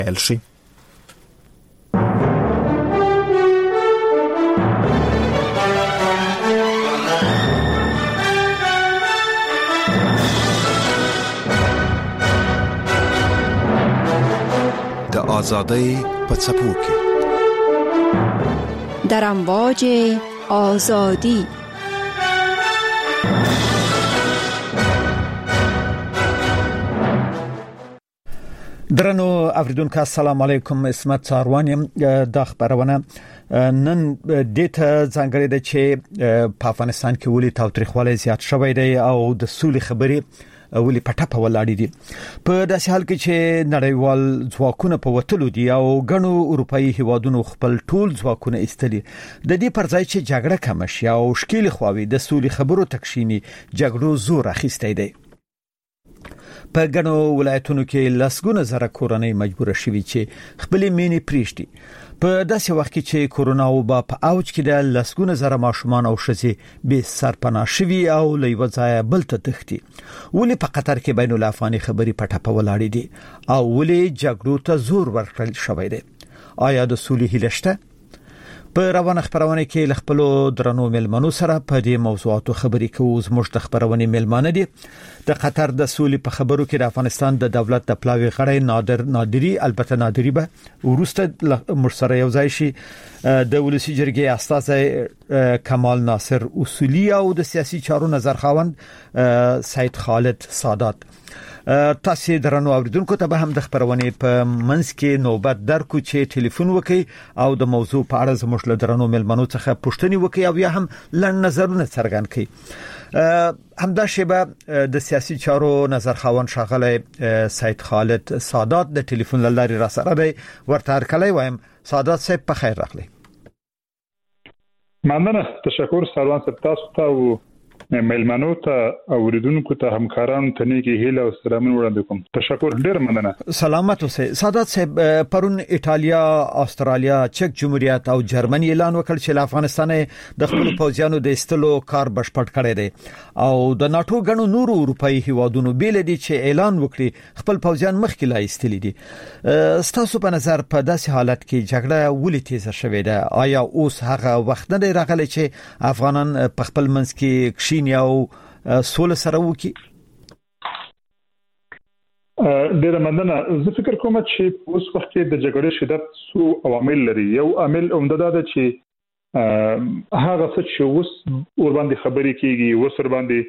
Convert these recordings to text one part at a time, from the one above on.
الشي د آزادۍ په څپو کې در امواج آزادی درنو اوریدونکو السلام علیکم. اسمت ساروانیم. د خبرونه نن دیته ځانګړی ده چې په افغانستان کې ولې تاوتریخوالی زیات شوی دی او د سولې خبرې ولې پټه ولاړې دي په داسې حال کې چې نړیوال ځواکونه په وټلو دي او غنو اروپאי هیوادونو خپل ټول ځواکونه ایستلي. د دې پر ځای چې جګړه کم شي او شکیل خواوي د سولې خبرو تکشینی جګړو زور اخیستی دی. په غنو ولایتونو کې لسګونه زره کورنۍ مجبور شوي چې خپل مینې پریشتي په داسې وخت کې چې کورونا وبا په اوج کې د لسګونه زره ماشومان او ښځې به سرپناه شوي او لوی ځای بل ته تختی. ولې په قطر کې بین الافغاني خبري پټه ولاړې دي او ولې جګړو ته زور ورکړل شوی دی؟ آیا د سولې هیله شته؟ په روانه خبرونه کې خپل درنو ملمنو سره په دې موضوعاتو خبرې کوو. زموږ د خبرونه ملمانه دي د قطر د سولې په خبرو کې د افغانستان د دولت د پلاوی غړی نادری البته نادری به ورسته مرسره یو ځای شي د ولسی جرګې استاد کمال ناصر اصولی او د سیاسي چارو نظر خاوند سید خالد سادات. تاسو درنو اوریدونکو ته به هم د خبرونه په منځ کې نوبت درکو چې ټلیفون وکي او د موضوع په اړه زموږ له درنو ملمنو څخه پوښتنه وکي او یا هم لړ نظرونه څرګند کړي. همدا شیبه د سیاسي چارو نظر خاوند شاغله سید خالد سادات د ټلیفون لاري را سره دی. ورته هرکلی وایم. سادات صاحب په خیر راغلی. مننه. تشکر سروان صاحب. تاسو ته ملمنو ته اوریدونکو ته همکارانو ته نیکی هیله او سلامونه وړاندې کوم. تشکر. ډیر مننه. سلامت اوسئ. سادات صاحب پرون ایتالیا، استرالیا، چک جمهوریت او جرمني اعلان وکړ چې افغانستان د خپل پوځیانو د استلو کار بشپړ کړی دی او د ناتو غنو نورو اروپאי هیوادونو بیل دي چې اعلان وکړي خپل پوځیان مخکې لا ایستلي دي. ستاسو په نظر په داسې حالت کې جګړه ولې تیزه شوې ده؟ آیا اوس هغه وخت نه راغلی چې افغانان په خپل منځ کې او سول سره وکي؟ ډیر مننه. زه فکر کوم چې اوس وخت کې د جګړې شدت څو عوامل لري. یو عامل عمده ده چې هغه څه چې اوس ور باندې خبرې کیږي، اوس ور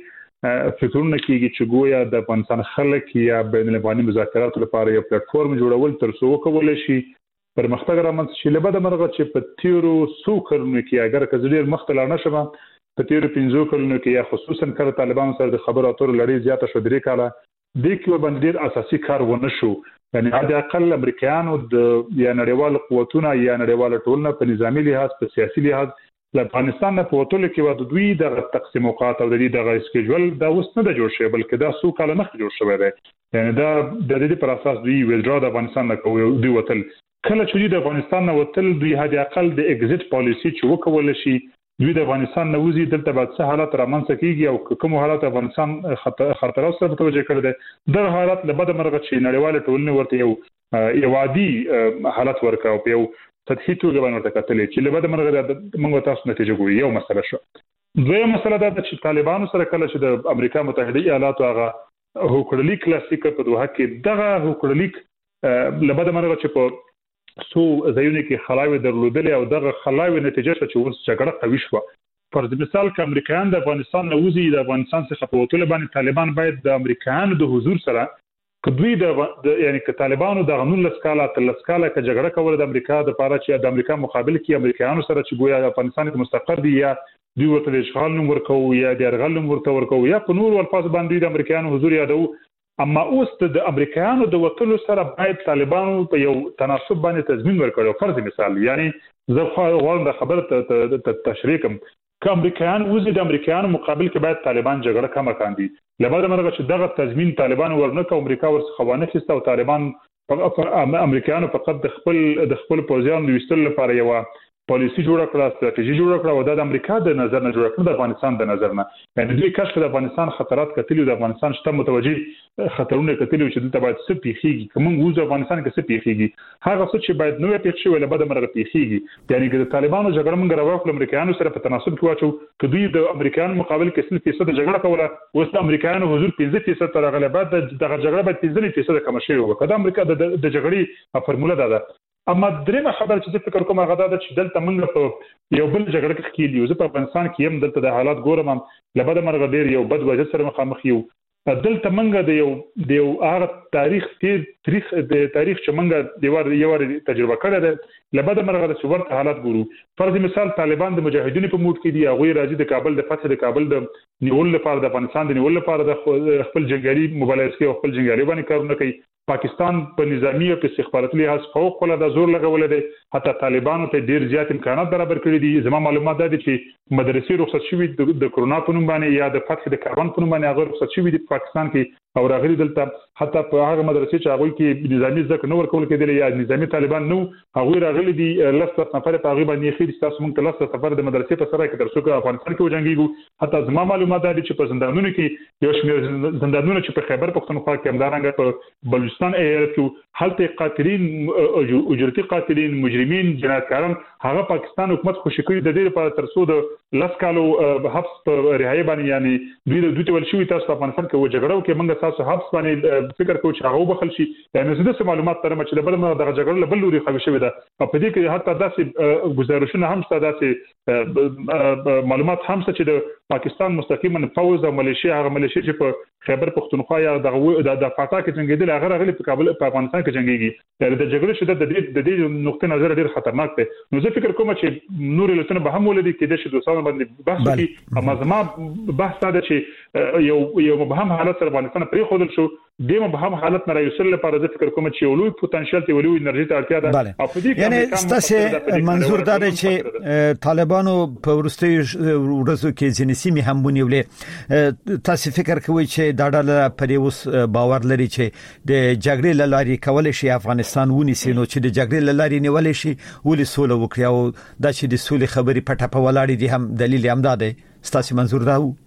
باندې فکرونه کیږي چې ګویا د افغانستان خلک یا بین الافغاني مذاکراتو لپاره یو پلیټ فارم جوړول تر څو وکولای شي پرمختګ رامنځته شي. لبد مرغه چې په تیرو څو کلونو کې اگر کزډیر مختلف نشم په تیرو 15 کلونو کې یا خصوصا کله طالبانو سره د خبرو اترو لړۍ زیاته شو درې کاله د کې باندې ډیر اساسي کار ونه شو. یعنی عادي اقل امریکایانو د یا نړیوال قوتونه یا نړیوال ټولنه په نظامی لحاظ په سیاسي لحاظ د افغانستان په وټول کې د دوی د تقسیمات او د سکیجول دا اوس نه جوړ شوی بلکې دا څو کال نه جوړ شوی دی. یعنی دا د دې پر اساس دوی ویډرا د افغانستان نه کوي دوی وتل کله چې د افغانستان نه وتل دوی عادي اقل د ایگزیټ پالیسی چې وکول شي دوی د افغانستان نوځي دلته بعد څه حالات رامنځته کیږي او کوم حالات افغانستان خطر سره متوجه کړي دي د حالات له بده مرغه چې نړیوال ټولنه ورته یو عادي حالت ورکاو په یو سطحي توګه باندې کتلې چې له بده مرغه موږ تاسو نتیجه ګوري. یو مسله شو. دویمه مسله دا چې طالبانو سره کله چې د امریکا متحده ایالاتو هغه هوکړلیک کلاسیک په دوه کې دغه هوکړلیک له بده مرغه چې په سو ځایونه کې خلاوي درلودلې او دغه خلاوي نتیجه چې اوس جګړه قوي شو. پر مثال ک امریکایان د افغانستان نوځي د افغانستان څخه په وټول باندې طالبان باید د امریکایانو د حضور سره کدوې د یعنی ک طالبانو د قانون لسکاله ک جګړه کول د امریکا د پاره چې د امریکا مقابل کې امریکایانو سره چې ګویا افغانستان کې مستقر دي یا دوی ورته د اشغال نوم ورکو یا د ارغال نوم ورکو یا په نور الفاظ باندې د امریکایانو حضور یادو. اما اوس د امریکایانو د وټلو سره باید طالبانو په یو تناسب باندې تضمین ورکړي. فرض مثال یعنی زه غواړم د خبره تشریح کوم ک امریکایان وزي د امریکایانو مقابل کې باید طالبان جګړه کم کاندي. لبعد مرغه چې دغه تضمین طالبان ورنکو امریکا ورڅخه خوانه خسته او طالبان امریکایانو فقط د خپل پوځیانو د وستل لپاره یو پالیسی جوړ کړه ستراتیژي جوړ کړه او د امریکا د نظر نه جوړ کړه د افغانستان د نظر نه یعنی دوی کشف د افغانستان خطرات کتلی د افغانستان شته متوجي خطرونه کتلی چې دلته باید څه پیخيږي کوم وځ افغانستان کې څه پیخيږي هغه څه چې باید نوې پیښ شي ولا بعد مرغه پیخيږي یعنی د طالبانو جګړه موږ راوړل امریکایانو سره په تناسب کې واچو چې دوی د امریکایانو مقابل کې 100% جګړه کوله اوس د امریکایانو حضور 15% تر غلبات د جګړه باید 15% کم شي وکړه د امریکا د جګړې فرموله ده اما درېمه خبره چې فکر کوم هغه دا چې دلته موږ په یو بل جګړه کې کېلی یو په افغانستان کې هم دلته د حالات ګورم لبد مرغ ډیر یو بد وجه سره مخامخ یو دلته موږ د یو هغه تاریخ د تاریخ چې موږ یو تجربه کړې ده لبد مرغ د څورت حالات ګورو فرض مثال طالبان د مجاهدینو په موډ کې دي هغه راځي د کابل د فتح د کابل د نیول لپاره د افغانستان د نیول لپاره د خپل جنگیالي مبارزه او خپل جنگیالي باندې کارونه کوي پاکستان په نظامی او استخباراتي لحاظ فوق العاده زور لګولې ده حتی طالبانو ته ډیر زیات امکانات برابر کړی دي زموږ معلومات ده چې مدرسې رخصت شوې د کرونا په نوم باندې یا د فتح د کاربن په نوم باندې هغه رخصت شوې دي په پاکستان کې او راغلي دلته حتی په هغه مدرسې چې هغه کې نظامی ځکه نو ورکول کېدل یا نظامی طالبان نو هغه راغلي دي لسته نفر په هغه باندې خیر تاسو موږ ته لسته سفر د مدرسې په سره کې تر څو په افغانستان کې وجنګيږو حتی زموږ معلومات ده چې په زندانونو کې یو شمېر زندانونه چې په خیبر پختونخوا کې همدارنګه په بلوچستان ایالت کې حالت قاتلین اجرتي قاتلین مجرمین جنایتکاران هغه پاکستان حکومت خوشی کړی د دې لپاره تر څو د لاس کالو حبس په رهایی باندې یعنی دوی ته ولشي تاسو په افغانستان کې جګړه کې موږ تاسو حبس باندې فکر کوو چې هغه بخل شي یعنی زه د معلومات ترمه چې بل ما د جګړه بل لوري خو شوی ده په دې کې حتی داسې گزارشونه هم ستاسو داسې معلومات هم چې د پاکستان مستقیما فوز او ملیشیا هغه ملیشیا چې په خیبر پختونخوا یا د فاتا کې جنگیدل هغه راغلي په کابل په افغانستان کې جنگيږي د جګړې شدت د دې نقطې نظر ډېر خطرناک دی نو زه فکر کوم چې نور لته به هم ولدي کې د دوستانو باندې بحث وکړي اما زما بحث دا چې یو مبهم حالت سره افغانستان پرې خودل شو د مبهم حالت نه راوصل لپاره زه فکر کوم چې ولوي پوتنشل ته ولوي انرژي ته اړتیا ده او په دې کې یعنی ستاسو منظور دا دی چې طالبانو په ورستي ورځو کې ځینې سیمې هم ونیولې تاسو فکر کوئ چې دا ډول پر اوس باور لري چې د جګړې لاري کولای شي افغانستان ونیسي نو چې د جګړې لاري نیولای شي ولې سوله وکړي او دا چې د سولې خبرې پټه په ولاړې دي هم دلیل هم دا دی ستاسو منظور دا و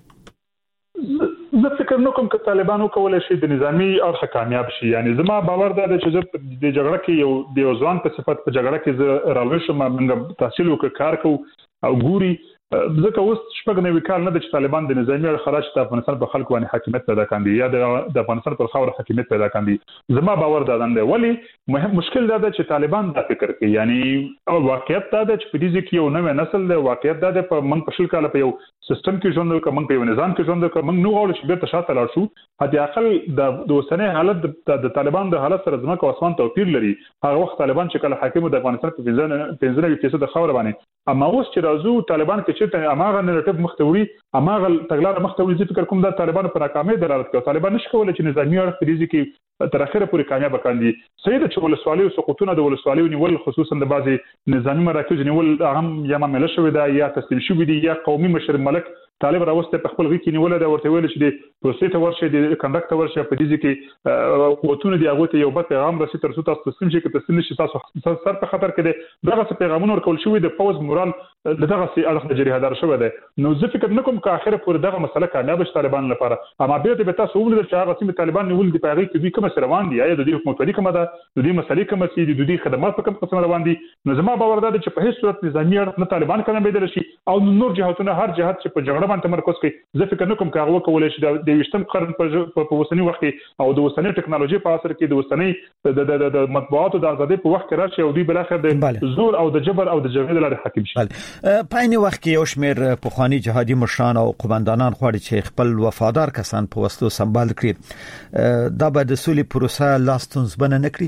زه فکر نه کوم چې طالبانو کولای شي د نظامی اړخ کامیاب شي یعنی زما باور دا دی چې د جګړه کې یو ځوان په صفت په جګړه کې راغلی شم موږ تحصیل وکړ کار کوو او ګوري ځکه اوس شپږ نوي کال نه د طالبان د نظامی اړخ خلاص د افغانستان په خلکو باندې حاکمیت پیدا کاندي یا د افغانستان پر خاور حاکمیت پیدا کاندي زما باور دا دی ولی مشکل دا دی چې طالبان دا فکر کوي یعنی واقعیت دا دی چې په دې کې یو نوې نسل دی واقعیت دا دی په من په شل کال په یو سیستم کې ژوند وکړو موږ په یو نظام کې ژوند وکړو موږ نو غواړو چې بیرته شاته لاړ شو حتی اقل د اوسنۍ حالت د طالبان د حالت سره زموږ او اسمان توپیر لري هغه وخت طالبان چې کله حاکم د افغانستان په 15% خاور باندې اما اوس چې راځو طالبان کې چې اماغه نریټیو مختوري اماغه تګلار مختوري چې فکر کوم د طالبان پر ناکامۍ دلالت کوي طالبان نشي کولای چې نظامی اړخ فریزي کې تر اخره پورې کامیاب کاندي سید چې ولسوالۍ او سقوطونه د ولسوالۍ نیول خصوصا د بعضي نظامی مراکز نیول هم یا معاملې شوې ده یا تسلیم شوې دي یا قومي مشر ملک طالب راوسته په خپل غي کې نیول دا ورته ویل چې د پروسې ته ورشه د کنډکټ ورشه په دې کې قوتونه دی هغه ته یو بل پیغام رسي تر څو تاسو تسلیم شي کې تسلیم شي تاسو سر په خطر کې دي دغه پیغامونه ورکول شوی د فوز مورال دغه سي اړخ جری هدار شوی دی نو زه فکر نکوم چې اخر پورې دغه مسله کامیاب شي طالبان لپاره اما به تاسو ولر چې هغه سیمه طالبان نیول دی په هغه کې دوی کوم سره روان دي یا د دې حکومت کومه ده د دې مسلې کومه سي د دې خدمات په کوم قسم روان دي نو زما باور ده چې په هیڅ صورت نظامی اړخ نه طالبان کنه بدل شي او نور جهاتونه هر جهات چې په جګړه باندې تمرکز کوي زه فکر نکوم چې هغه کولای شي د 20م قرن په وسنی وخت او د وسنی ټکنالوژي په اثر کې د وسنی د مطبوعاتو د ازادۍ په وخت کې راشي او دوی بل اخر د زور او د جبر او د جګړې لپاره حاکم شي په عین وخت کې یو شمېر پخوانی جهادي مشران او قومندانان غواړي چې خپل وفادار کسان په وسلو سمبال کړي دا به د سولې پروسه لاستونزبنه نکړي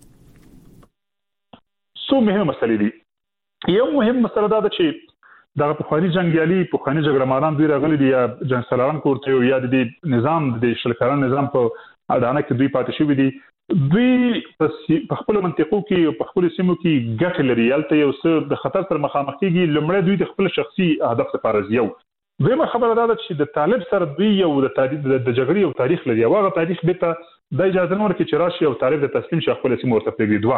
څو مهمه مسلې دي یو مهم مسله دا ده چې دا پخوانی جنگیالي پخوانی جګړهماران دوی راغلي دي یا جنگ سالاران کوړته یا د نظام د شلکاران نظام په اډانه کې دوی پاتې شوی دي دوی په خپل منطقو کې په خپل سیمو کې ګټ لري یالته یو څه د خطر سره مخامخ کیږي لمړی دوی د خپل شخصي هدف لپاره یو دویمه خبره دا ده چې د طالب سره دوی یو د جګړې یو تاریخ لري هغه تاریخ به ته د اجازه نور کې چې راشي او طالب د تسلیم شي خپل سیمو ورته پرېږدي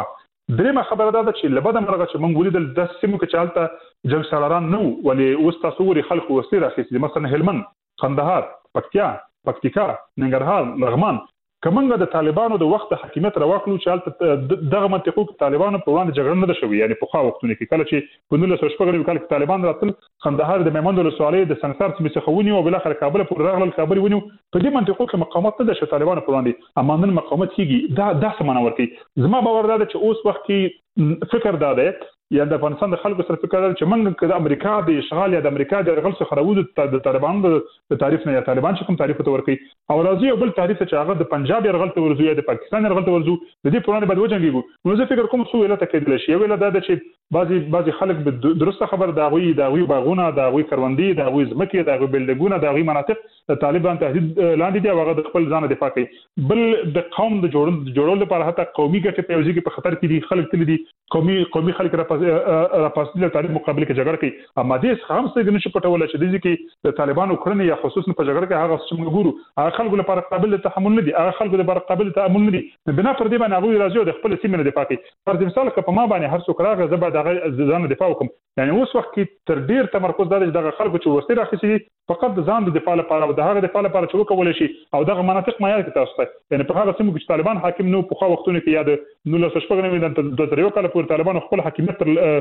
درېمه خبره ده چې لبد مرغه چې موږ ولیدل د سیمو کې چالتہ جنگ سالاران نو ولې اوس تاسو وري خلک وسلې راخېستي مثلا هلمند قندهار پکتیکا ننګرهار لغمان کومه د طالبانو د وخت حکومت راوخلو چې دغه منطقو کې طالبانو په وړاندې جګړه نه ده شوې یعنی په خوا وختونه کې کله چې په 1914 کال کې طالبان راتل قندهار د میمند ولسوالۍ د سنگسار سیمې څخه ونیو او بل اخر کابل پورې راغلل کابل ونیو په دې منطقو کې مقاومت نه ده شوی طالبانو په وړاندې اما نن مقاومت کیږي دا سمانه ورکي زما باور ده چې اوس وخت کې فکر ده یا د افغانستان د خلکو سره فکر چې موږ د امریکا د اشغال یا د امریکا د غل څخه راوځو د طالبانو د تعریف نه یا طالبان چې کوم تعریف ته ورکي او راځي او بل تعریف چې هغه د پنجاب یرغل ته ورځي یا د پاکستان یرغل ته ورځي د دې پرانه بد وجنګيږي نو زه فکر کوم څو ویل ته کېدل شي ویل دا چې بعضي خلک به درسته خبر دا غوي باغونه دا غوي کروندې دا غوي زمکه دا غوي بلډګونه دا غوي مناطق د طالبان تهدید لاندې دي هغه د خپل ځان دفاع کوي بل د قوم د جوړولو لپاره حتی قومي ګټې په یوځي کې په خطر کې دي خلک تل دي قومي خلک را پاسله تعریف مقابله کې جګړه کوي اما دې هم څه نشي پټول چې د کې د طالبانو کړنې یا خصوصا په جګړه کې هغه څه موږ ګورو هغه خلکو لپاره قابل تحمل نه دي هغه خلکو لپاره قابل تحمل نه دي بنا پر دې باندې هغه راځي د خپل سیمه دفاع کوي پر مثال که په ما باندې هر څوک راغی زه به د ځان دفاع وکم یعنی اوس وخت کې تر ډیر تمرکز دغه خلکو چې ورسته راخسي فقط د ځان د دفاع لپاره او د هغه دفاع لپاره چې وکول شي او دغه مناطق معیار کې تاسو ته یعنی په هغه سیمه کې طالبان حاکم نو په خوا وختونه کې یاد 1914 د تریو کال پورې طالبان خپل حاکمیت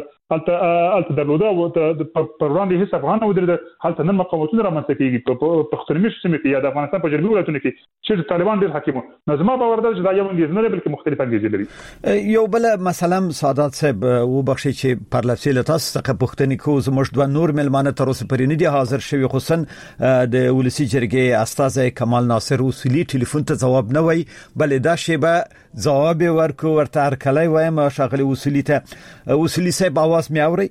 الته درلوده او پر وړاندې هیڅ افغان ودرېد حالت نن مقاومتونه رامنځته کیږي په پښتونمي سیمه کې یا د افغانستان په جنوبي ولایتونو کې چې طالبان ډېر حاکم نو زما باور ده چې دا یو انګیز نه بلکې مختلف انګیز لري یو بل مثلا سعادت صاحب وبخښي چې پر لفظي لتاس څخه پښتني کو زموږ دوه نور ملمانه تر اوسه پرې نه دي حاضر شوی خصوصا د ولسی جرګې استاد کمال ناصر اصولي ټلیفون ته جواب نه وای بل دا شی به جواب ورکو ورته ارکلای وایم شغله اصولي ته اصولي صاحب आवाज مې اوري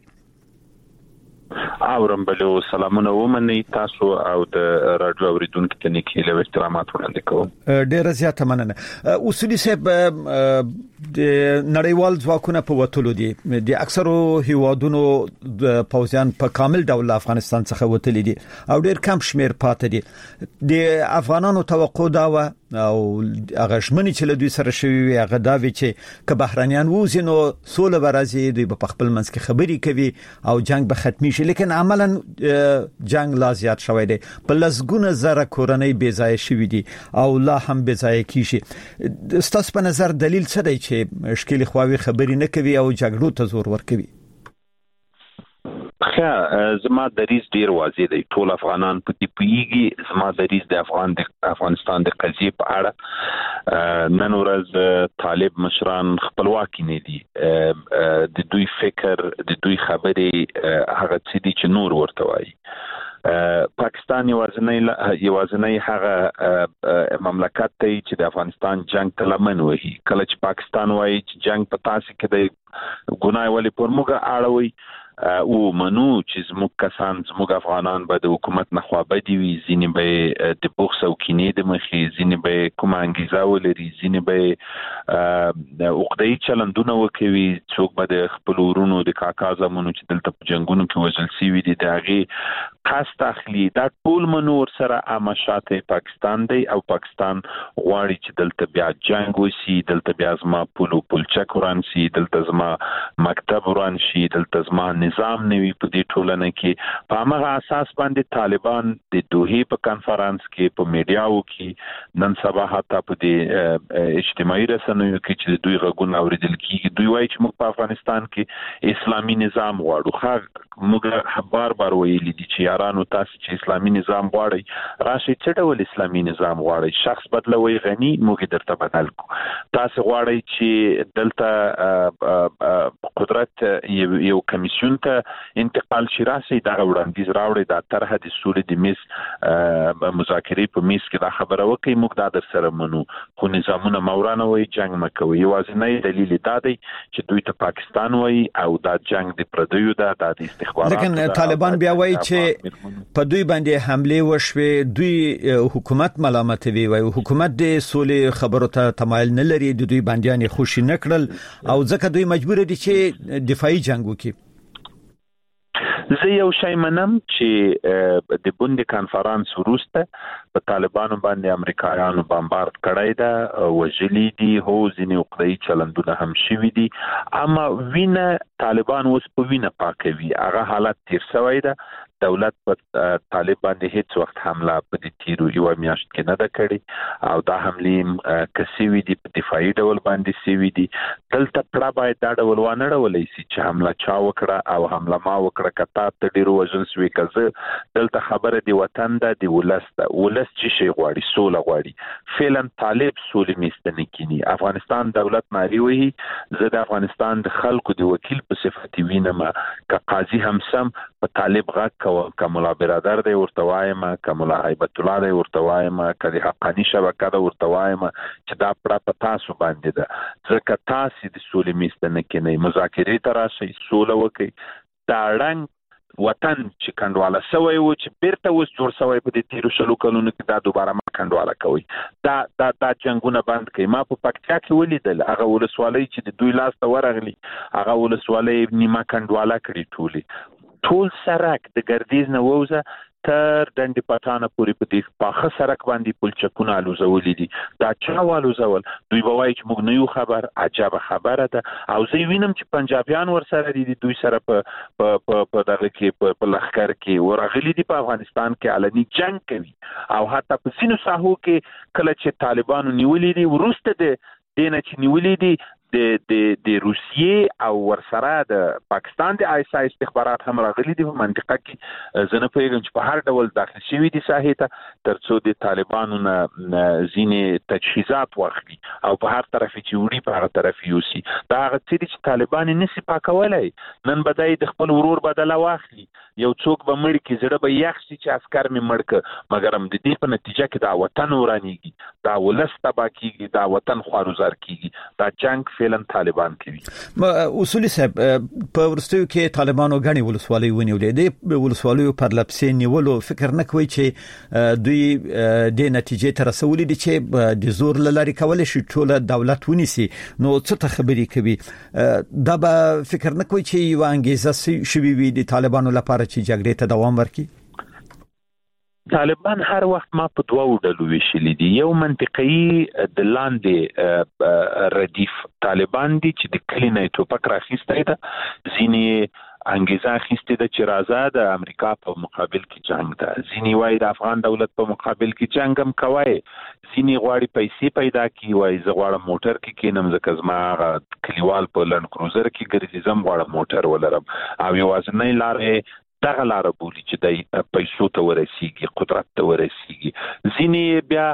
اورم بلو سلامونه ومني تاسو او د رادیو اوریدونکو ته نیکی له احترامات وړاندې کوم ډیر زیاته مننه اصولي صاحب د نړیوال ځواکونو په وټولو دي د اکثرو هیوادونو د پوځیان په کامل ډول افغانستان څخه وټلې دي او ډیر کم شمیر پاتې دي د افغانانو توقع دا و او هغه شمنې چې له دوی سره شوی هغه دا وی چې که بهرانيان وځي نو سوله ورازي دوی په خپل منځ کې خبري کوي او جنگ به ختمي شي لیکن عملاً جنگ لا زیات شوی دی په لسګونه زره کورنۍ بې ځای شوی دي او لا هم بې ځای کیږي ستاسو په نظر دلیل څه دی چې مشکل خواوي خبري نه کوي او جګړو ته زور ورکوي زما دریز ډیر واضح دی ټول افغانان په دې پیږي زما دریز د افغانستان د قضیې په اړه نن ورځ طالب مشران خپلواکي نه دي د دوی فکر د دوی خبرې هغه څه دي چې نور ورته وایي پاکستان یوازنی هغه مملکت دی چې د افغانستان جنگ ته لمن وهي کله چې پاکستان وایي چې جنگ په تاسو کې د ګناه ولې پر موږ اړوي او منو چې زموږ کسان زموږ افغانان به د حکومت نه خوابدي وي ځینې به د بوخس او کینې د مخې ځینې به کومه انګیزه ولري ځینې به عقده‌ای چلندونه وکوي څوک به د خپل ورونو د کاکا زمونو چې دلته په جنگونو کې وژل شوي دي د هغې قصد اخلي دا ټول منو ورسره عامه شاته پاکستان دی او پاکستان غواړي چې دلته بیا جنگ وشي دلته بیا زما پلچک وران شي دلته زما مکتب وران شي دلته زما نظام نوي په دې ټولنه کې په هغه اساس باندې طالبان د دوحې په کانفرنس کې په میډیاو کې نن سبا حتی په دې اجتماعي رسنیو کې چې دوی غږونه اوریدل کیږي دوی وایي چې موږ په افغانستان کې اسلامي نظام غواړو خو موږ بار ویلي دي چې یارانو تاسو چې اسلامي نظام غواړئ راشي چې ډول اسلامي نظام غواړئ شخص بدلوي غني موږ درته بدل کو تاسو غواړئ چې دلته قدرت یو کمیسیون ته انتقال شي راسي دا وړاندیز راوړي دا طرح د سولې د میز مذاکرې په میز کې دا خبره وکړي موږ دا در سره منو خو نظامونه مورانه وي جنگ مکوي یوازینی دلیل دا دی چې دوی ته پاکستان وایي او دا جنگ د پردیو دا د استخباراتو لیکن طالبان بیا وایي چې په دوی باندې حمله وشوه دوی حکومت ملامتوي وایي حکومت د سولې خبرو ته تمایل نه لري دوی باندې خوشي نکړل او ځکه دوی مجبور دي چې دفاعي جنگ وکړي زه یو شی منم چې د بوند کانفرنس وروسته په طالبانو باندې امریکایانو بمبارد کړی دا وجلی دي هو ځینې وقایي چلندونه هم شوي دي اما وینه طالبان اوس په وینه پاکوي هغه حالت تیر شوی ده دولت په طالب باندې هیڅ وخت حمله په دې تیرو یو میاشت کې نه ده کړې او دا حملې کسي دي په دفاعي ډول باندې سوي دي دلته پړه باید دا ډول ونه ډولې سي چې حمله چا وکړه او حمله ما وکړه کته ته ډیرو وژل سوي کزه دلته خبره دی وطن ده دی ولست چې شي غواړي سوله غواړي فعلا طالب سولې میستنه کینی افغانستان دولت ناری وي زه د افغانستان د خلکو دی وکیل په صفت وینم ک قاضي هم سم په طالب غا کوملا برادر دی ورته وایم کوملا هیبت الله دی ورته وایم کدي حقانی شبکه دا ورته وایم چې دا پړه په تاسو باندې ده ځکه تاسو د سولې میستنه کې مذاکرې تراشي سوله وکي دا رنګ وطن چې کندواله سوی و چې بیرته اوس جوړ سوی په دې تیرو شلو کلونو کې دا دوباره ما کندواله کوي دا جنگونه بند کوي ما په پکتیا کې ولیدل هغه ولسوالۍ چې د دوی لاس ته ورغلی هغه ولسوالۍ نیمه کندواله کړی ټول سرک د ګردیز نه ووزه تر ډنډ پټانه پورې په دې پاخه سرک باندې پلچکونه الوزولې دي دا چا والوزول دوی به وایي چې موږ نه یو خبر عجب خبره ده او زه وینم چې پنجابیان ورسره دي دوی سره په دغه کې په لخر کې ورغلي دي په افغانستان کې علني جنگ کوي او حتی په سینو ساحو کې کله چې طالبانو نیولې دي ورسته دینه چې نیولې دي د روسیې او ورسره د پاکستان د آی اس آی استخبارات هم راغلي دي په منطقه کې زنه پیغام چې په هر ډول داخل شوی دي ساحې ته ترڅو د طالبانو نه ځینې تجهیزات واخلي او په هر طرف چې وړي په هغه طرف یوسي دا هغه چې طالبان نشي پاکولای نن بدای د خپل ورور بدله واخلي یو څوک به مړ کی زړه به یخ شي چې عسكر می مړک مګر هم د دې په نتیجه کې دا وطن ورانیږي دا ولست تبا کیږي دا وطن خوارزار کیږي دا جنگ فعلا طالبان کوي اصولي صاحب په ورستیو کې طالبانو غني ولسوالۍ ونیولې دي ولسوالیو پر لپسې نیولو فکر نه کوي چې دوی د نتیجې تر رسولې دي چې د زور لاري کولای شي ټول دولت ونیسي نو څه ته خبري کوي دا به فکر نه کوي چې یو انګیزه شوي وي د طالبانو لپاره چې جګړې ته دوام ورکړي طالبان هر وخت ما په دوه ډلو ویشلې دي یو منطقي د لاندې ردیف طالبان دي چې د کلینه ټوپک راخیسته ده ځینې انګیزه خسته ده چې راځه د امریکا په مقابل کې جنگ ده ځینې وایي د افغان دولت په مقابل کې جنگ هم کوي ځینې غواړي پیسې پیدا کی وایي زه غواړم موټر کې کینم ځکه زما کلیوال په لند کروزر کې ګرځي زم غواړم موټر ولرم او یوازینۍ لارې دغه لار بولی چې د پیسو ته ورسیږي قدرت ته ورسیږي ځینې بیا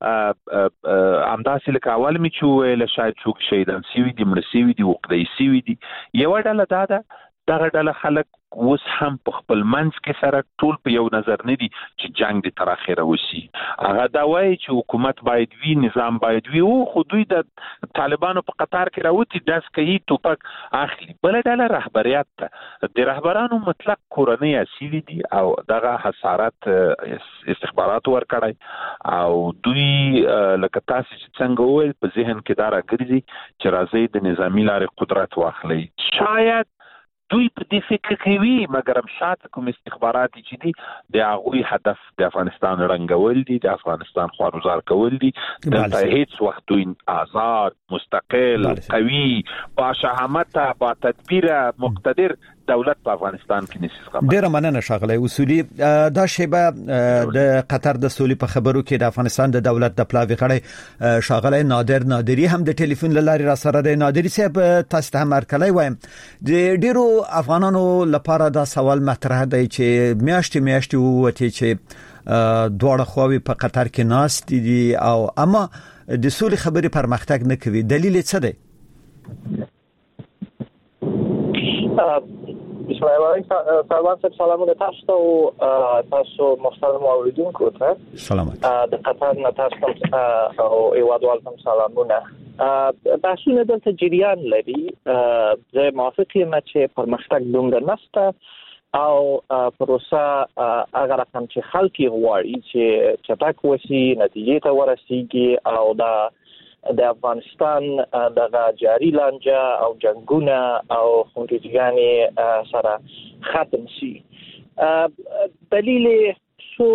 امداسې لکه اول می چې ویل شاید څوک شهیدان سوي دي مړ سوي دي وقړی سوي دي یو ډله دا دغه ډله خلک اوس هم په خپل منځ کې سره ټول په یو نظر نه دي چې جنگ د تر اخره وسی هغه دا وایي چې حکومت باید وی نظام باید وی او خو دوی د طالبانو په قطار کې راوتی داس کوي ټوپک اخلي بل ډله رهبریت د رهبرانو مطلق کورنۍ اصلي دي او دغه حصارت استخبارات ورکړای او دوی لکه تاسو چې څنګه وویل په ذهن کې دا راګرځي چې راځي د نظامی لارې قدرت واخلي شاید دوی په دې فکر کوي مګر هم شاته کوم استخبارات چې دي د هغوی هدف د افغانستان رنګول دي د افغانستان خوارزار کول دي دلته هیڅ وخت دوی آزاد مستقل قوي با شهامت با تدبیر مقتدر دولت په افغانستان کې نشي ښه ډیر مننه شاغلی اصولي دا شیبه د قطر د سولې په خبرو کې د افغانستان د دولت د پلاوی غړي شاغلی نادر نادری هم د ټلیفون لاري را سره د نادری صاحب تاسو ته مرکلای وایم د ډیرو افغانانو لپاره دا سوال مطرح دی چې میاشتې وته چې دواړه خواوې په قطر کې ناس دي او اما د سولې خبرې پرمختګ نه کوي دلیل څه دی بسم الله الرحمن الرحیم سلامونه تاسو محترم اوریدونکو ته سلامات د قطر نه تاسو او ایوادوال هم سلامونه تاسو نه دلته جریان لري زه موافق یم چې پرمختګ دومره نشته او پروسه اگر هم چې خلک غواړي چې چټک وسی نتیجې ته ورسیږي او د افغانستان دغه جاری لانجه او جنگونه او خونریزیانې سره ختم شي دلیل سو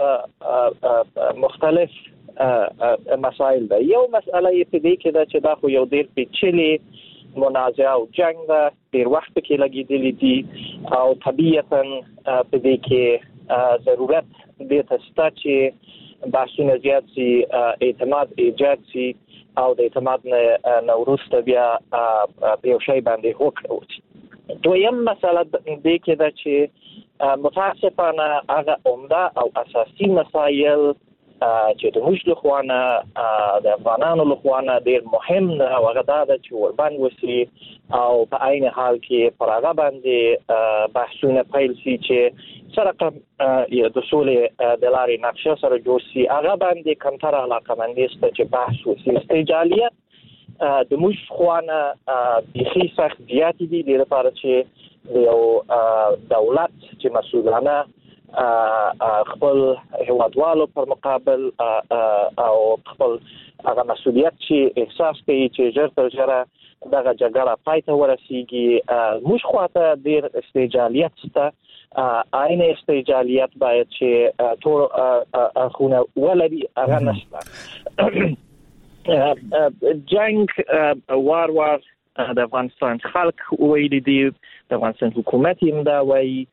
مختلف مسائل ده. یو مسئله یې په دې کې ده چې دا خو یو ډېر پیچلې منازعه او جنگ ده، ډېر وخت کې لګېدلی دي او طبیعتاً په دې کې ضرورت دې ته شته چې بحثونه زیات سي، اعتماد ایجاد سي او د اعتماد نه وروسته بیا په یو شی باندې وکړو. دویم مسله دې کې ده چې متاسفانه هغه عمده او اساسي مسایل چې د موږ له خوا نه د افغانانو له خوا نه ډېر مهم ده او هغه دا ده چې ورباندې وسي او په عین حال کې پر هغه باندې بحثونه پیل سي چې سره د سولې د لارې نقشه سره جوړ سي. هغه باندې کمتره علاقمندي شته چې بحث وسي. استجالیت د موږ خوا نه بیخي سخت زیات دي د لپاره چې د یو دولت چې مسؤلانه خپل هیوادوالو پر مقابل او خپل هغه مسؤلیت چې احساس کوي چې ژر تر ژره دغه جګړه پای ته ورسیږي. موږ خواته ډېر استجالیت شته. عین استجالیت باید چې ټول اخونه ولري، هغه نشته. جنگ وار د افغانستان خلک ویلي دي، د افغانستان حکومت هم دا وایي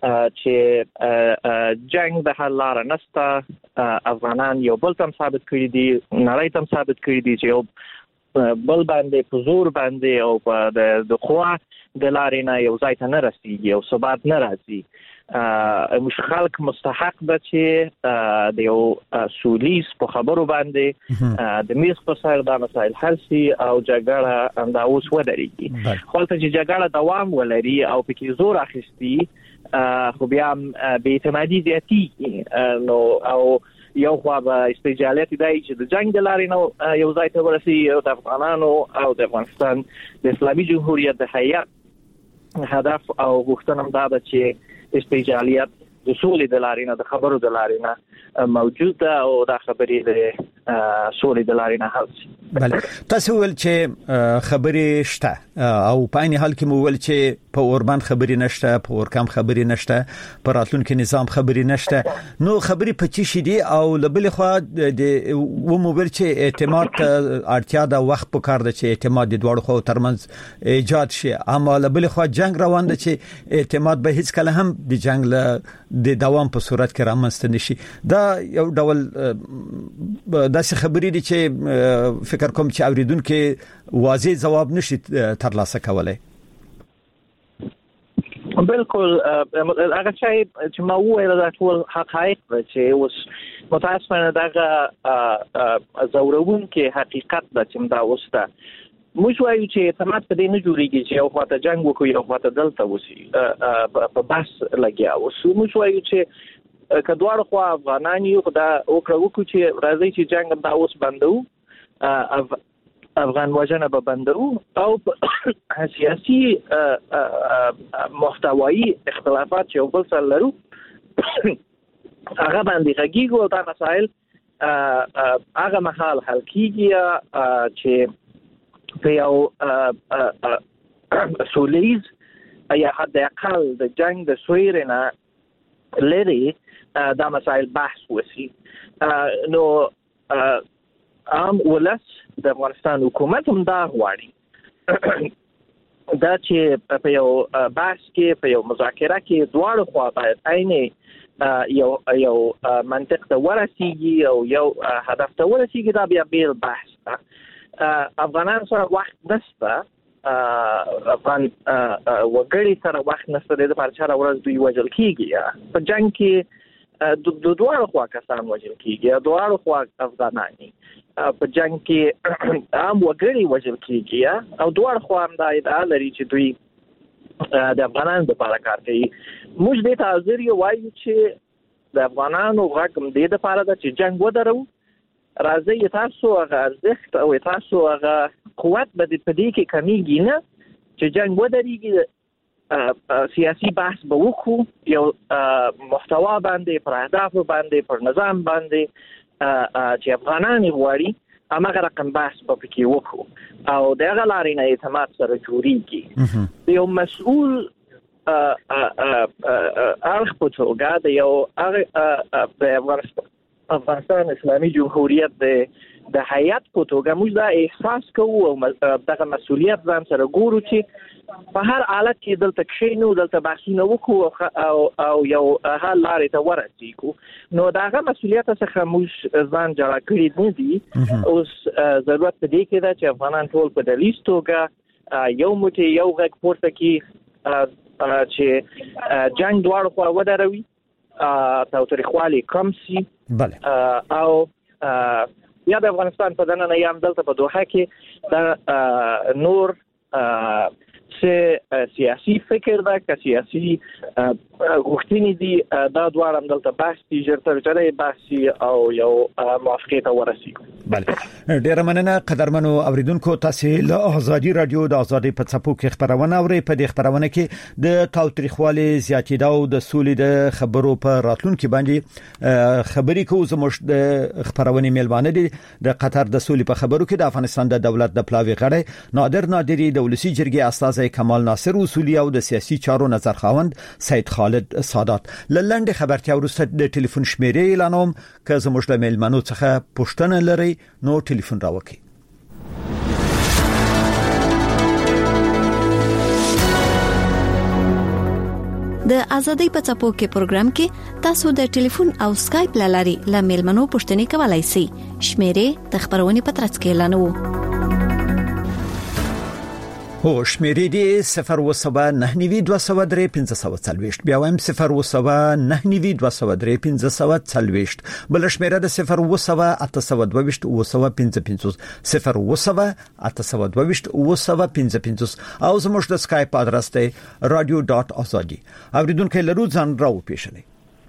چې جنگ د حل لاره نشته. افغانان یو بل تم ثابت کړی دي، نړۍ تم ثابت کړی دي چې یو بل باندې په زور باندې او په د قوا د لارې نه یو ځای ته نه رسیږي او ثبات نه راځي. موږ خلک مستحق ده چې د یو سولیز په خبرو باندې د میز په سر دا مسایل حل سي او جګړه دا اوس ودرېږي. خو ته چې جګړه دوام ولري او پکې زور اخیستي خو بیا بې اعتمادي زیاتېږي. نو او یو خوا به استجالیت دی چې د جنگ د لارې نه یو ځای ته ورسي او د افغانانو او د افغانستان د اسلامي جمهوریت د هیئت هدف او غوښتنه هم دا ده چې استجالیت د سولې د لارې نه، د خبرو د لارې نه موجود ده او دا خبرې د سولې د لارې نه حل شي. بله، تاسو ول چې خبرې شته او په عین حال کې مو ول چې په اوربند خبرې نشته، په اورکم خبرې نشته، په راتلونکي نظام خبرې نشته. نو خبرې په چی شي دي او لبل خو د و مو ول چې اعتماد اړتیا ده، وخت په کار ده چې اعتماد د دوړو خو ترمنځ ایجاد شي. اما لبل خو جنگ روان ده چې اعتماد به هیڅ کله هم د جنگ د دوام په صورت کې رامنځته نشي. دا یو ډول داسې خبرې دي چې فکر کوم چې اوریدونکو واضح جواب نشي ترلاسه کولای. بالکل هغه چې ما وویل دا ټول حقایق چې اوس متاسفانه دغه زورون کې حقیقت ده چې دا اوس ده. موږ وایو چې اعتماد په دې نه جوړیږي چې یو خواته جنگ وکړي یو خواته دلته وسی په بحث لګیا اوس. موږ وایو چې کډوړ خو افغانان یو دا وکړو چې راځي چې جنگ دا اوس بندو، افغان وجنه به بندو او سیاسي محتوایی اختلافات یو بل سره لرو هغه باندې غږیږو او دا مسائل هغه مهال حل کیږي چې په یو سولیز یا حد اقل د جنگ د سویرنا لري دا مسائل بحث وسی. نو عام ولس د افغانستان حکومت هم دا غواړي دا چې په یو بحث کې په یو مذاکره کې دواړو خوا باید عین یو منطق ته ورسیږي او یو هدف ته ورسیږي. دا بیا بیل بحث ده. افغانان سره وخت نشته، افغان وګړي سره وخت نشته د لپاره چې ورځ دوی وژل کیږي. په جنگ کې د دواړو خوا کسان وژل کیږي، دواړو خوا افغانانی په جنگ کې عام وګړي وژل کیږي او دواړو خوا هم دا ادعا لري چې دوی د افغانانو لپاره کار کوي. موږ دې ته حاضر یو وایو چې د افغانانو غږ دې لپاره ده چې جنگ ودرو. راځي تاسو هغه ارزښت او تاسو هغه قوت به په دې کې کمیږي نه چې جنگ ودرېږي. سیاسي بحث به وکړو، یو محتوا باندې، پر اهدافو باندې، پر نظام باندې چې افغانان غواړي هماغه رقم بحث به پکې وکړو او دغه لارې نه اعتماد سره جوړیږي. یو مسؤل اړخ په توګه د یو د افغانستان اسلامي جمهوریت د حیات په توګه موږ دا احساس کوو او دغه مسؤلیت ځان سره ګورو چې په هر حالت کې دلته کښینو دلته بحثونه وکړو او یو حل لارې ته ورسېږو نو دغه مسؤلیت څخه موږ ځان جلا کړی نه دي اوس ضرورت دې کې دا چې افغانان ټول په دلیز توګه یو موټی یو غږ پورته کړي چې جنگ دواړو خوا ودروي تاوتریخوالی کم سي بله او یا د افغانستان په دننه یا دلته په دوحه کې د نور سیاسي فکر دا که سیاسي غوښتنې دي دا دواړه هم دلته بحث دي ژر تر ژره بحث او یو موافقې ته ورسېږو بله ډیره مننه قدرمنو اوریدونکو تاسو له آزادي رادیو د آزادۍ په څپو کې خبرونه اورئ په دې خبرونه کې د تاوتریخوالي زیاتېدا او د سولې د خبرو په راتلونکو باندې خبرې کوو زموږ د خبرونه میلمانه دي د قطر د سولې په خبرو کې د افغانستان د دولت د پلاوی غړي نادر نادری د ولسی جرګې استاد کمال ناصر اصولي او د سیاسي چارو نظر خواوند سید خالد سادات لنډ خبرتیا ورسته د ټلیفون شمیرې اعلانوم که زموږ د میلمنو څخه پوښتنه لري نو ټلیفون راوکړئ د ازادۍ په څپو کې پروګرام کې تاسو د ټلیفون او سکایپ لاري له میلمنو پوښتنه کولای شئ شمیرې د خبرونې په ترڅ کې اعلانوو هو شمیرې دی 07992031540 بیا وایم 07992031540 بل شمیره د 078220550 او زموږ د سکایپ ادرس دی radio.azadi اوریدونکو لرو ځان راو پیښنه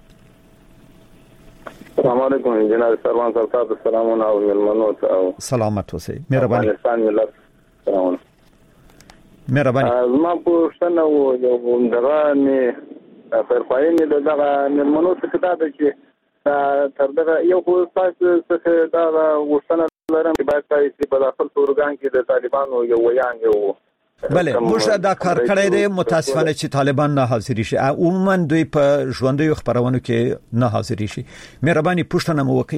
السلام علیکم جناب سروان صاحب تاسو سلامونه او ملمنو او سلامت اوسئ مهرباني سلام مهرباني ما پوښتنه و یو دغه نه فرقاینه دغه ملمنو څخه دا چې تر دغه یو تاسو څخه دا وښتنه لرم چې باید چې په داخل اورګان کې د طالبانو یو ویان یو بله موږ دا کار کړی دی متاسفانه چې طالبان نه حاضر شي عموما دوی په ژوندۍ خبرونو کې نه حاضر شي مهرباني پوښتنه مو وکړئ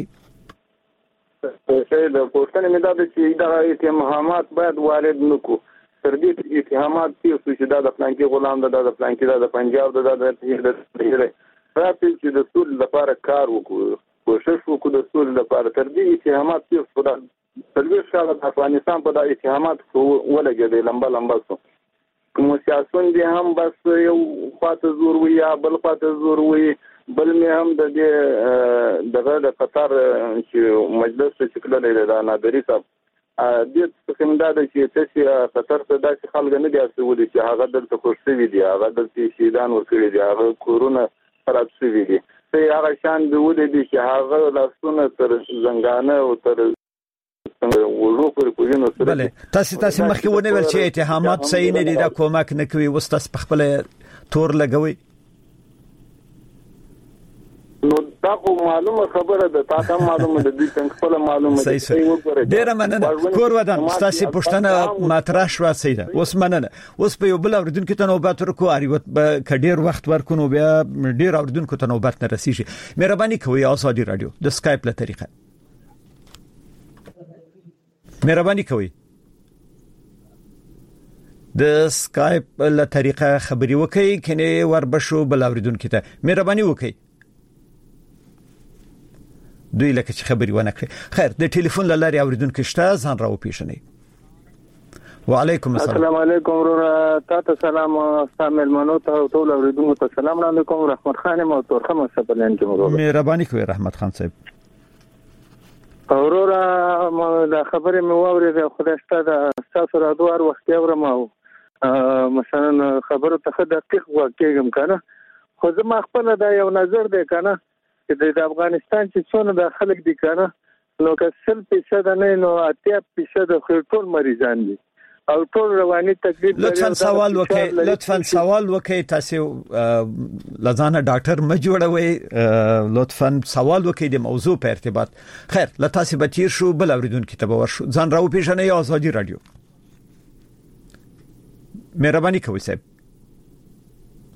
د پوښتنه مې دا چې دا اتهامات باید وارد نکو تر دې اتهامات چې دا د پلانکی غلام ده د پلانکی د پنجاب ده د راځي چې د ټول لپاره کار وکړو کوشش وکړو د ټول لپاره تر دې اتهامات چې په تلوير شاله د افغانستان په د اتهامات ولګېدل لمبا سو کوم سیاسون دي هم بس یو خاطر زور وي یا بل خاطر زور وي بل مې هم د دغه قطر چې مجلس چې کله د نادری صاحب د څنګه د چې تاسو قطر ته داسې خلک نه دي اسولي چې هغه دلته خوشوي دي هغه دلته شهیدان ورکړي دي هغه کورونه خراب شوي دي هغه شان دی ودی چې هغه لاسونه تر زنګانه او تر بله تاسو مخکې ونه ول چې اتهامات صحیح نه دي دا کومک نه کوي وستاس په خپل تور لګوي نو دا معلومه خبره ده تاسو معلومه ده دې څنګه خپل معلومه ده ډیره مننه کور ودان تاسو پښتنه ماتراش واسي ده اوس مننه اوس په یو بل اوریدونکو ته نوبت ورکو اړیوت به کډیر وخت ورکونو بیا ډیر اوریدونکو ته نوبت نه رسیږي مهرباني کوئ آزادي رادیو د سکایپ له طریقه مهرباني کوئ د سکایپ له طریقه خبري وکړئ کنه وربشو بل اوریدونکو ته مهرباني وکړئ دوی لکه چې خبري ونه کړي خیر د ټلیفون لاري اوریدونکو شته ځان راو پیښنه وعلیکم السلام السلام علیکم ورور تاسو سلام استاد ملمنو ته ټول اوریدونکو ته سلام علیکم رحمت خان مو تورخه مسبلن جمهور مهرباني کوئ رحمت خان صاحب اورورا دا خبره مې واورېده خدای ستاسو تاسو را دوار وخت اورم او مثلا خبره ته دقیق واقعم کنه خو زما خپل دا یو نظر دی کنه چې د افغانستان چې څونه د خلک دي کنه نو که 100% نه نو 80% ټول مریضان دي او ټول رواني تکلیف لطفا سوال وکړئ تاسو لزانه ډاکټر ما جوړوي لطفا سوال وکړئ د موضوع په ارتباط خیر لتاسو به تیر شو بل اوریدونکو ته به ورشو ځان راو پیژنې آزادي رادیو مهرباني کوئ صاحب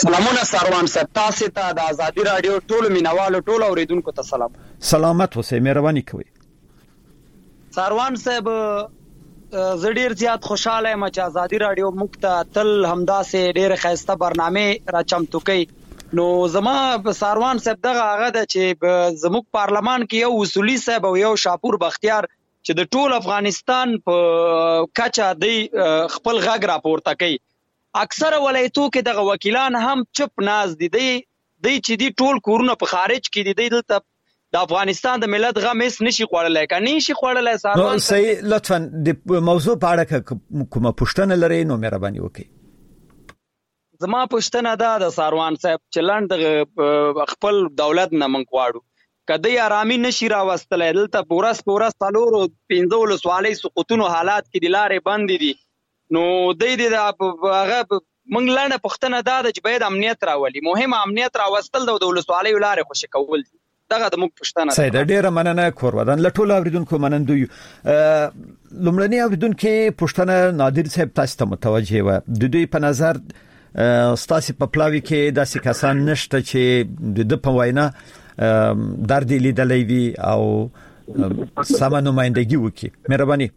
سلامونه سروان صاحب، تاسو ته د ازادي رادیو ټول مینوالو ټول اوریدونکو ته سلام. سلامت اوسئ، مهرباني کوئ. سروان صاحب زه ډیر زیات خوشاله یم چې ازادي رادیو موږ ته تل همداسې ډیر ښایسته برنامه را چمتو کوي. نو زما سروان صاحب دغه هغه ده چې زموږ پارلمان کې یو اصولي صاحب او یو شاپور بختیار چې د ټول افغانستان په کچه دی خپل غږ راپورته کوي. اکثره ولایتو کې دغه وکیلان هم چپ ناز دي چې دی ټول کورونه په خارج کې دي دلته د افغانستان د ملت غم هیڅ نشي خوړلای، کني شي خوړلای. سروان صحیح، لطفا د موضوع په اړه کومه پوښتنه لرئ نو مهرباني وکړئ. زما پوښتنه ده د سروان صاحب چې لاندې خپل دولت نه من غواړو کدی آرامي نشي راوستلای، دلته پورس تالور 15 سوالي سقوطونو حالات کې د لارې بند دي. نو هغه موږ لاندې پښتنه ده چې باید امنیت راولي، مهم امنیت راوستل د ولسوالۍ لارې خوشی کول دي. دغه د موږ پښتنه ده. سید ډیره مننه کورودان لټول اوریدونکو منندوی. لومړنی اوریدونکو پښتنه نادر صاحب تاسو ته متوجه و. د دوی په نظر ستاسو په پلاوی کې داسې کسان نشته چې د په وینا درد لیدلې وي او سم نمائندګي وکړي. مهرباني.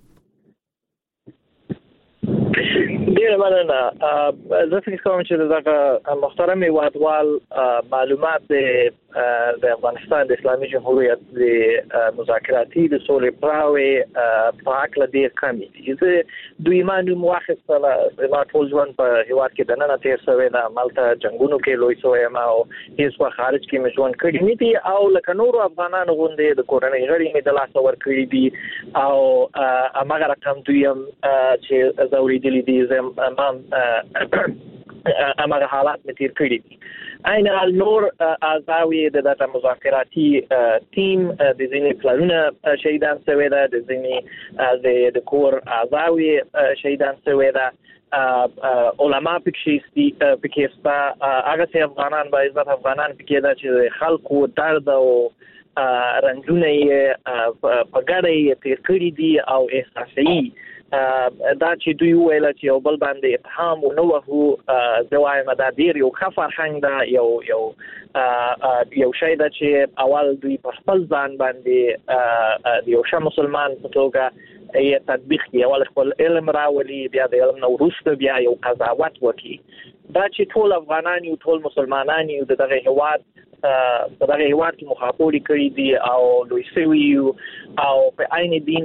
ډیر مننه. زه فکر کوم چې دغه محترم هیوادوال معلومات د افغانستان د اسلامي جمهوریت د مذاکراتي د سولې پراوي په حق له ډیر کم دي. زه دوی معلوم واخیستله ما ټول ژوند په هیواد کې د نن تیر شوی د مالته جنگونو کې لوی شوی ما او هیڅ په خارج کې مې ژوند کړی نه دي او لکه نور افغانانو غوندې د کورنۍ غړي مې د لاس ور کړی دي او هغه رقم دویم چې زوري دي امر حالات متیر کړی دي. عین نور اعضاوی د مذاکراتي ټیم د ځینې پلانونه شهیدان شوی ده، د ځینې د کور اعضاوی شهیدان شوی ده، علما پکې ستا هغه چې افغانان با عزت افغانان پکې ده چې خلکو درد او رنځونه یې په ګډه تیر کړي دي او احساسي دا چې دوی ویل چې یو بل باندې اتهام نو وو زوایم دا ډیر یو ښه فرهنګ ده، یو شی ده چې اول دوی په خپل ځان باندې یو ښه مسلمان په توګه یې تطبیق کړي، اول خپل علم راولي، بیا د علم نه وروسته بیا یو قضاوت وکړي. دا چې ټول افغانان یو ټول مسلمانان یو دغه هیواد په دغه هیواد کې مخاپوري کړی دي او لوی سوي او په عین دین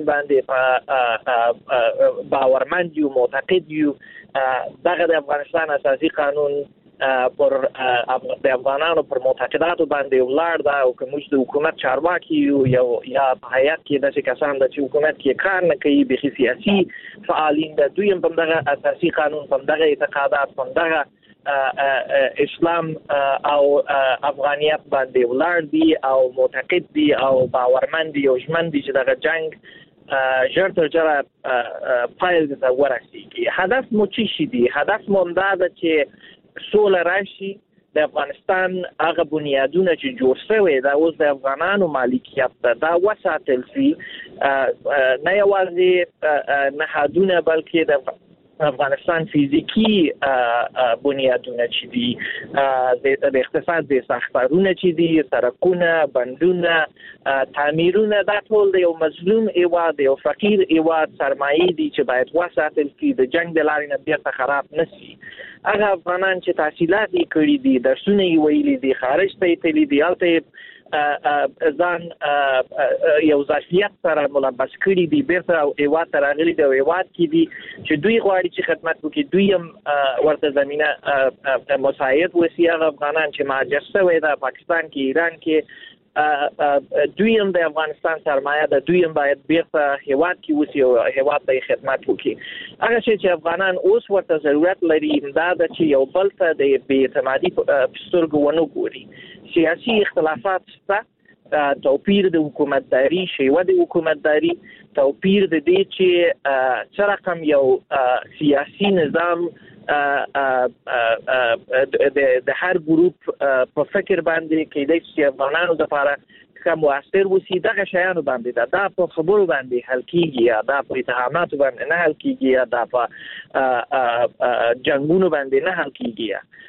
باندې باورمند یو معتقد یو. دغه د افغانستان اساسي قانون پر د افغانانو پر معتقداتو باندې ولار دا او کوم چې حکومت چارواکي یو یا په حیات کې د کسان د حکومت کې کار نه کوي به سیاسي فعالین د دوی په دغه اساسي قانون په دغه اعتقادات په دغه اسلام او افغانیت باندې ولار دي او معتقد دي او باورمند دي او ژمن دي چې دغه جنگ ژر تر ژره پایل ته ورسیږي. هدف مو چی دي؟ هدف مو دا ده چې سوله راشي، د افغانستان هغه بنیادونه چې جوړ شوی دا اوس د افغانانو مالکیت ده، دا وساتل شي، نه یوازې نهادونه بلکې د افغانستان فیزیکی بنیادونه چې دي، د اقتصاد د ساختارونه چې دي، سړکونه، بندونه، تعمیرونه، دا ټول د یو مظلوم هیواد، یو فقیر هیواد سرمایې دي چې باید وساتل شي، د جنگ د لارې نه بیرته خراب نشي. هغه افغانان چې تحصیلات یې کړي دي، درسونه یې ویلي دي، خارج ته یې تللي دي، هلته ځان یو ظرفیت سره ملبس کړي دي، بیرته هیواد ته راغلي دي او هیواد کې دي چې دوی غواړي چې خدمت وکړي، دوی هم ورته زمینه مساعد وسي. هغه افغانان چې مهاجر شوي ده پاکستان کې، ایران کې، دوی هم د افغانستان سرمایه ده، دوی هم باید بیرته هیواد کې وسي او هیواد ته خدمت وکړي. هغه چې افغانان اوس ورته ضرورت لري دا ده چې یو بل ته د بې اعتمادي په سترګو ونه ګوري. سیاسي اختلافات شته، توپیر د حکومتداري، شیوه د حکومتداري، توپیر د دې چې څه رقم یو سیاسي نظام د هر ګروپ په فکر باندې کې د افغانانو لپاره کوم مؤثر وسی دغه شیانو باندې دا په خبرو باندې حل کیږي یا دا په اتهاماتو باندې نه حل کیږي یا دا په جنگونو باندې نه حل کیږي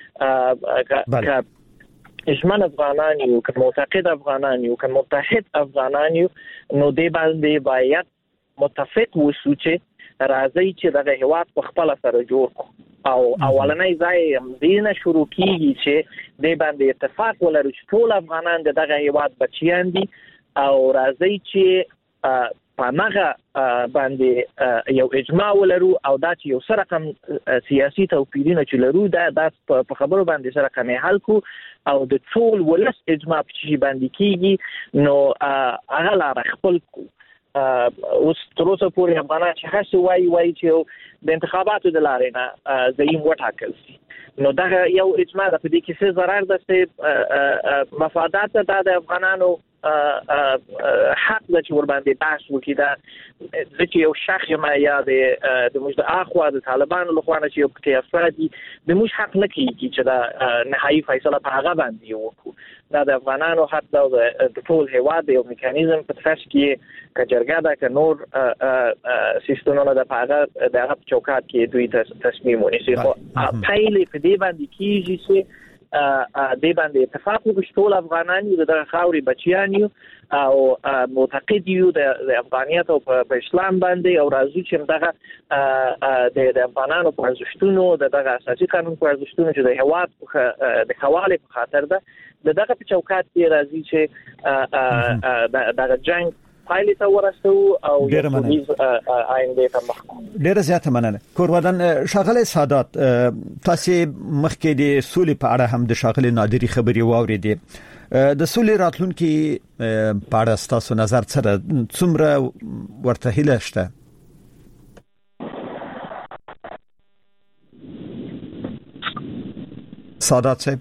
اشمن افغانان یو که معتقد افغانان یو که متحد افغانان یو نو دی باندې باید متفق وشو چې راځي چې دغه هیواد په خپل سره جوړ او اولنۍ ځای دینه شروع کیږي چې دی باندې اتفاق ولرو چې ټول افغانان دغه هیواد بچیان دي او راځي چې په هغه باندې یو اجماع ولرو او دا چې یو سره کم سیاسي توپیرونه چې لرو دا په خبرو باندې سره کم حل کو او د ټول ولس اجماع په شي باندې کیږي نو هغه لار خپل کو اوس تر اوسه پورې افغانان چې هڅه وایي چې د انتخاباتو د لارې نه زعیم وټاکل شي نو دا یو اجماع د دې کې څه ضرر ده چې مفادات د افغانانو حق د چور باندې بحث وکړي دا چې یو شخص یا د مجد اخوا د طالبانو لخوا نه چې یو کې افرادي د مش حق نه کیږي چې دا نهایي فیصله په هغه باندې وکړو دا د افغانانو حق د ټول هیواد یو میکانیزم په تاسو کې کجرګه دا ک نور سیستمونه د هغه چوکاټ کې دوی تصمیم ونیسي خو پایلې په دې باندې کیږي چې د باندې اتفاق وکړي ټول افغانان یو د خاوري بچیان یو او معتقد یو د افغانیت او په اسلام باندې او راځي چې دغه د افغانانو په ارزښتونو دغه اساسي قانون په ارزښتونو چې د هواد د حواله په خاطر ده دغه په چوکاټ کې راځي چې دغه جنگ پایلې ته ورسو او ډېر زیاته مننه کورودان شاغله سادات تاسو مخکې د سولې په اړه هم د شاغله نادری خبري واوریدې د سولې راتلونکي په اړه تاسو نظر سره څومره ورته هیله شته سادات صاحب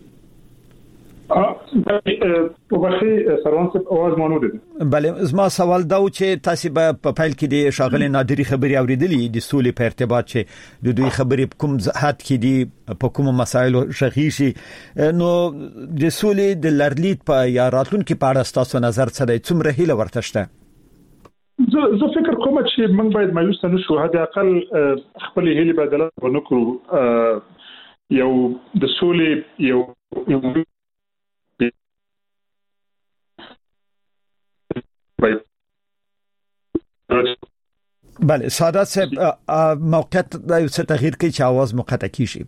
په واقعي سروان صاحب आवाज مونږ دي بله زما سوال دا و چې تاسو په فایل کې د شاغله نادری خبري اوریدلې د سولې په ارتباط چې د دوی خبرې کوم ځحات کې دي په کوم مسایلو شغیشي نو د سولې د لرلید په یا راتلونکي په اړه تاسو نظر سره څومره هیله ورته شته زه فکر کوم چې موږ باید مایوس نه شو هدا اقل خپل هیله بدله ونکړو یو د سولې یو بله سادات صاحب موقعیت د یو څه تغییر کوي چې आवाज مقطع کیږي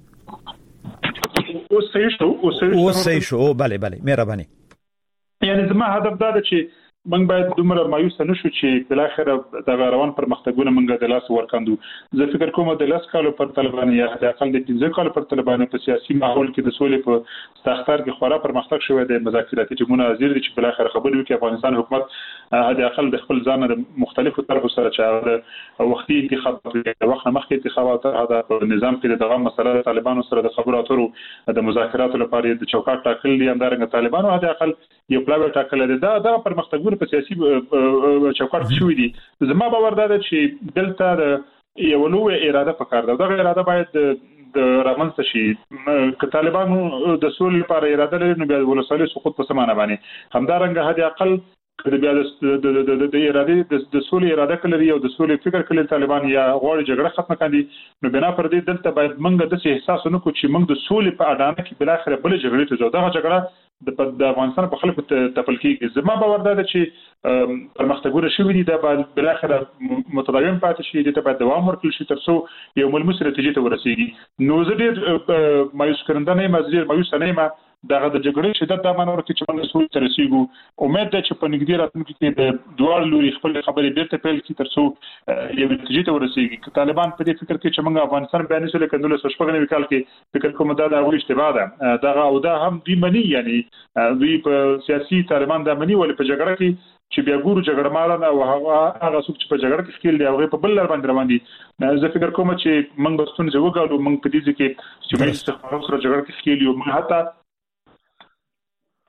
او صحیح شو بله مهرباني یعنی زما هدف دا چې موږ باید دومره مایوس نه شو چې بل اخر د روان پرمختګونه موږ د لاس ورکاندو زه فکر کوم د لاس کالو پر طالبان یا د اقل د 15 کالو پر طالبان په سیاسي ماحول کې د سولې په ساختار کې خورا پرمختګ شوی دی مذاکراتي ټیمونه حاضر دي چې بل اخر خبرې وکړي افغانستان حکومت د اقل د خپل ځان د مختلفو طرفو سره چې وختي انتخاب د وخت مخکې انتخابات دا په نظام کې دغه مسله طالبانو سره د خبرو اترو د مذاکراتو لپاره د چوکاټ ټاکل دي همدارنګه طالبانو د اقل یو پلاوی ټاکل دي دا پرمختګونه په سیاسي چوکاټ شوې دي زما باور دا چې دلته یو لوی اراده پکار ده دا اراده باید د رامنځته شي که طالبانو د سولې لپاره اراده لري نو بیا ولسمشر سقوط په سمانه باندې همدارنګه هدي اقل د بیا د اراده د سولې اراده کړي او د سولې فکر کړي طالبان یا غواړي جګړه ختمه کړي نو بنا پر دې دلته باید موږ د احساس ونکړو چې موږ د سولې په اډانه کې بل اخر بل جګړې ته ځو دا جګړه د افغانستان په خلکو تپل کېږي زما باور دا چې پرمختګونه شوې دي دا بل اخر متداوم پاتې شي د ته دوام ورکړي شي تر څو یو ملموس نتیجې ته ورسیږي نو زه ډېر مایوس کړنده نه مایوس نه یم دغه د جګړې شدت د مانور کې چې موږ سولې ته رسیدو امید ده چې په نږدې راتلونکي کې د دوه لوري خپل خبرې بیرته پیل کړي تر څو یو نتیجې ته ورسیږي طالبان په دې فکر کې چې موږ افغانستان بیان سره کندل سو شپږنې وکال کې فکر کوم دا د اشتباه ده او دا هم دی منی یعنی دوی په سیاسي طالبان د منی ولې په جګړه کې چې بیا ګورو جګړه ماران او هغه څوک چې په جګړه کې ښکیل دی هغه په بل لار باندې روان دي زه فکر کوم چې موږ ستونزې وګالو موږ په دې کې چې موږ سره جګړه کې ښکیل یو موږ حتی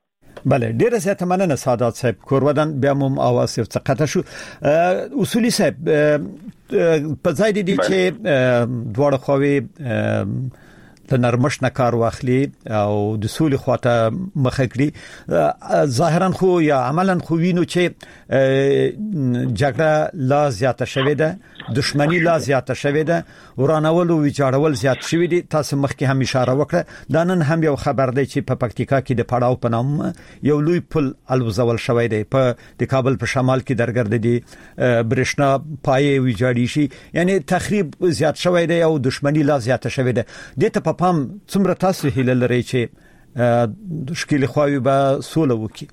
بله ډیره زیاته مننه سعادت صاحب کورودان بیا مم اواز یو څه قطع شو اصولي صاحب په ځای دي چې دواړه خواوې د نرمش نه کار واخلي او د سولې خواته مخه کړي ظاهرا خو یا عملا خو وینو چې جګړه لا زیاته شوې ده دښمنی لا زیاته شوې ده ورانول او ویجاړول زیات شوې دي تاسو مخکې هم اشاره وکړه دا نن هم یو خبر دی چې په پکتیکا کې د پړاو په نام یو لوی پل الوزول شوی دی په د کابل په شمال کې درګرد دي برښنا پای ویجاړی شي یعنی تخریب زیات شوی دی او دښمنی لا زیاته شوې ده د ته پام څومره تاسو هیله لري چې د شکل خواوي به سوله وکي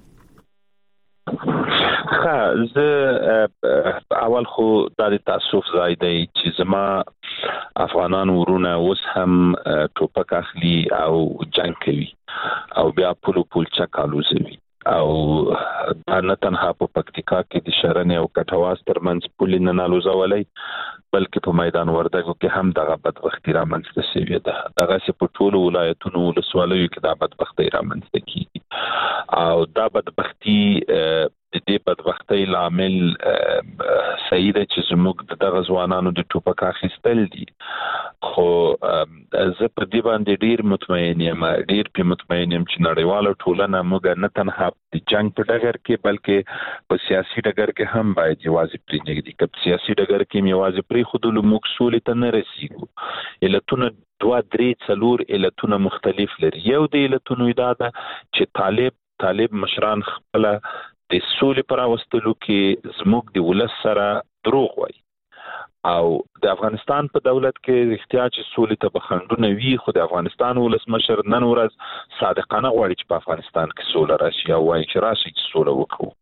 اول خو د تاسف ځای دی چې زما افغانان ورونه اوس هم ټوپک اخلي او جنگ کوي او بیا پول چکالوزوي او نه تنها په پکتیکا کې د شرنې او کټواز ترمنځ پول نه نالوزولای بلکې په میدان وردګو کې هم دغه بدبختی را منځته شوې ده دغه څه په ټولو ولایتونو ولسوالیو کې د بدبختی را منځته کیږي او دا بدبختی د دې بدبختی لامل صحیح ده چې زموږ دغه ځوانانو د ټوپک اخیستل دي خو زه په دې باندې ډیر مطمئن یم چې نړیواله ټولنه موږ نه تنها د جنگ په ډګر کې بلکې په سیاسي ډګر کې هم باید یوازې پرې نږدې کړو سیاسي ډګر کې یوازې پرې خودلو موږ سولې ته نه رسیږو علتونه 2-3 علتونه مختلف لري یو د علتونو دا ده چې طالب مشران خپل د سولې پر واستلو کې زموږ د ولس سره دروغ وایي او د افغانستان په دولت کې احتیاج سولې ته بخښندونه وی خو د افغانستان ولسمشر نن ورځ صادقانه غواړي چې په افغانستان کې سوله راشي او وایي چې راشي چې سوله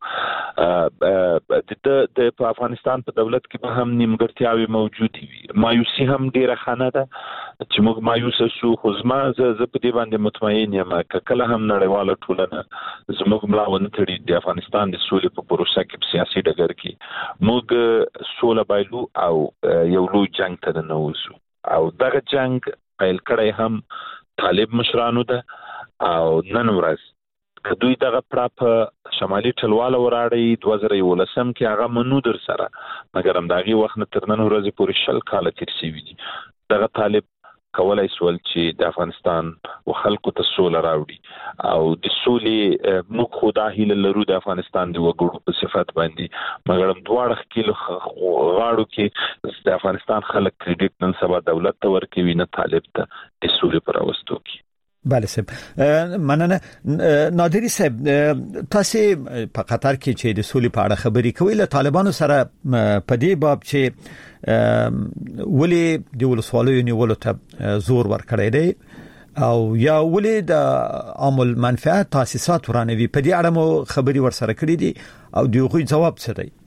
وکړو د په افغانستان په دولت کې به هم نیمګړتیاوې موجود وي مایوسي هم ډیره خانه ده چې موږ مایوس شو خو زه په دې باندې مطمئن یم چې کله هم نړیواله ټولنه زموږ ملا ونه تړي د افغانستان د سولې په پروسه کې په سیاسي ډګر کې موږ سوله بایلو او یو لوی جنگ ته نوځو او دغه جنگ پیل کړی هم طالب مشرانو ده او نن ورځ دوی دغه پراپ شمالي ټلواله وراړي 2011 کې هغه منو در سره مګر هم دغه وخت تر نن ورځې پورې 10 کال تیر شوی دي دغه طالب کولای سول چې د افغانستان او خلکو ته سوله راوړي او د سولې موږ خدا هیله لرو د افغانستان د وګړو په صفات باندې مګر هم دواړه کې غاړو کې د افغانستان خلک کریډټ نن سبا دولت ته ورکوي نه طالب ته د سولې پر واستو کې بله صاحب مننه نادری صاحب تاسو په قطر کې چې د سولې په اړه خبرې کوي له طالبانو سره په دې باب چې ولی د ولسوالیو نیولو ته زور ورکړی دی او یا ولی د عامل منفعت تاسیسات ورانوي په دې اړه مو خبري ورسره کړې دي او دوی جواب څه دی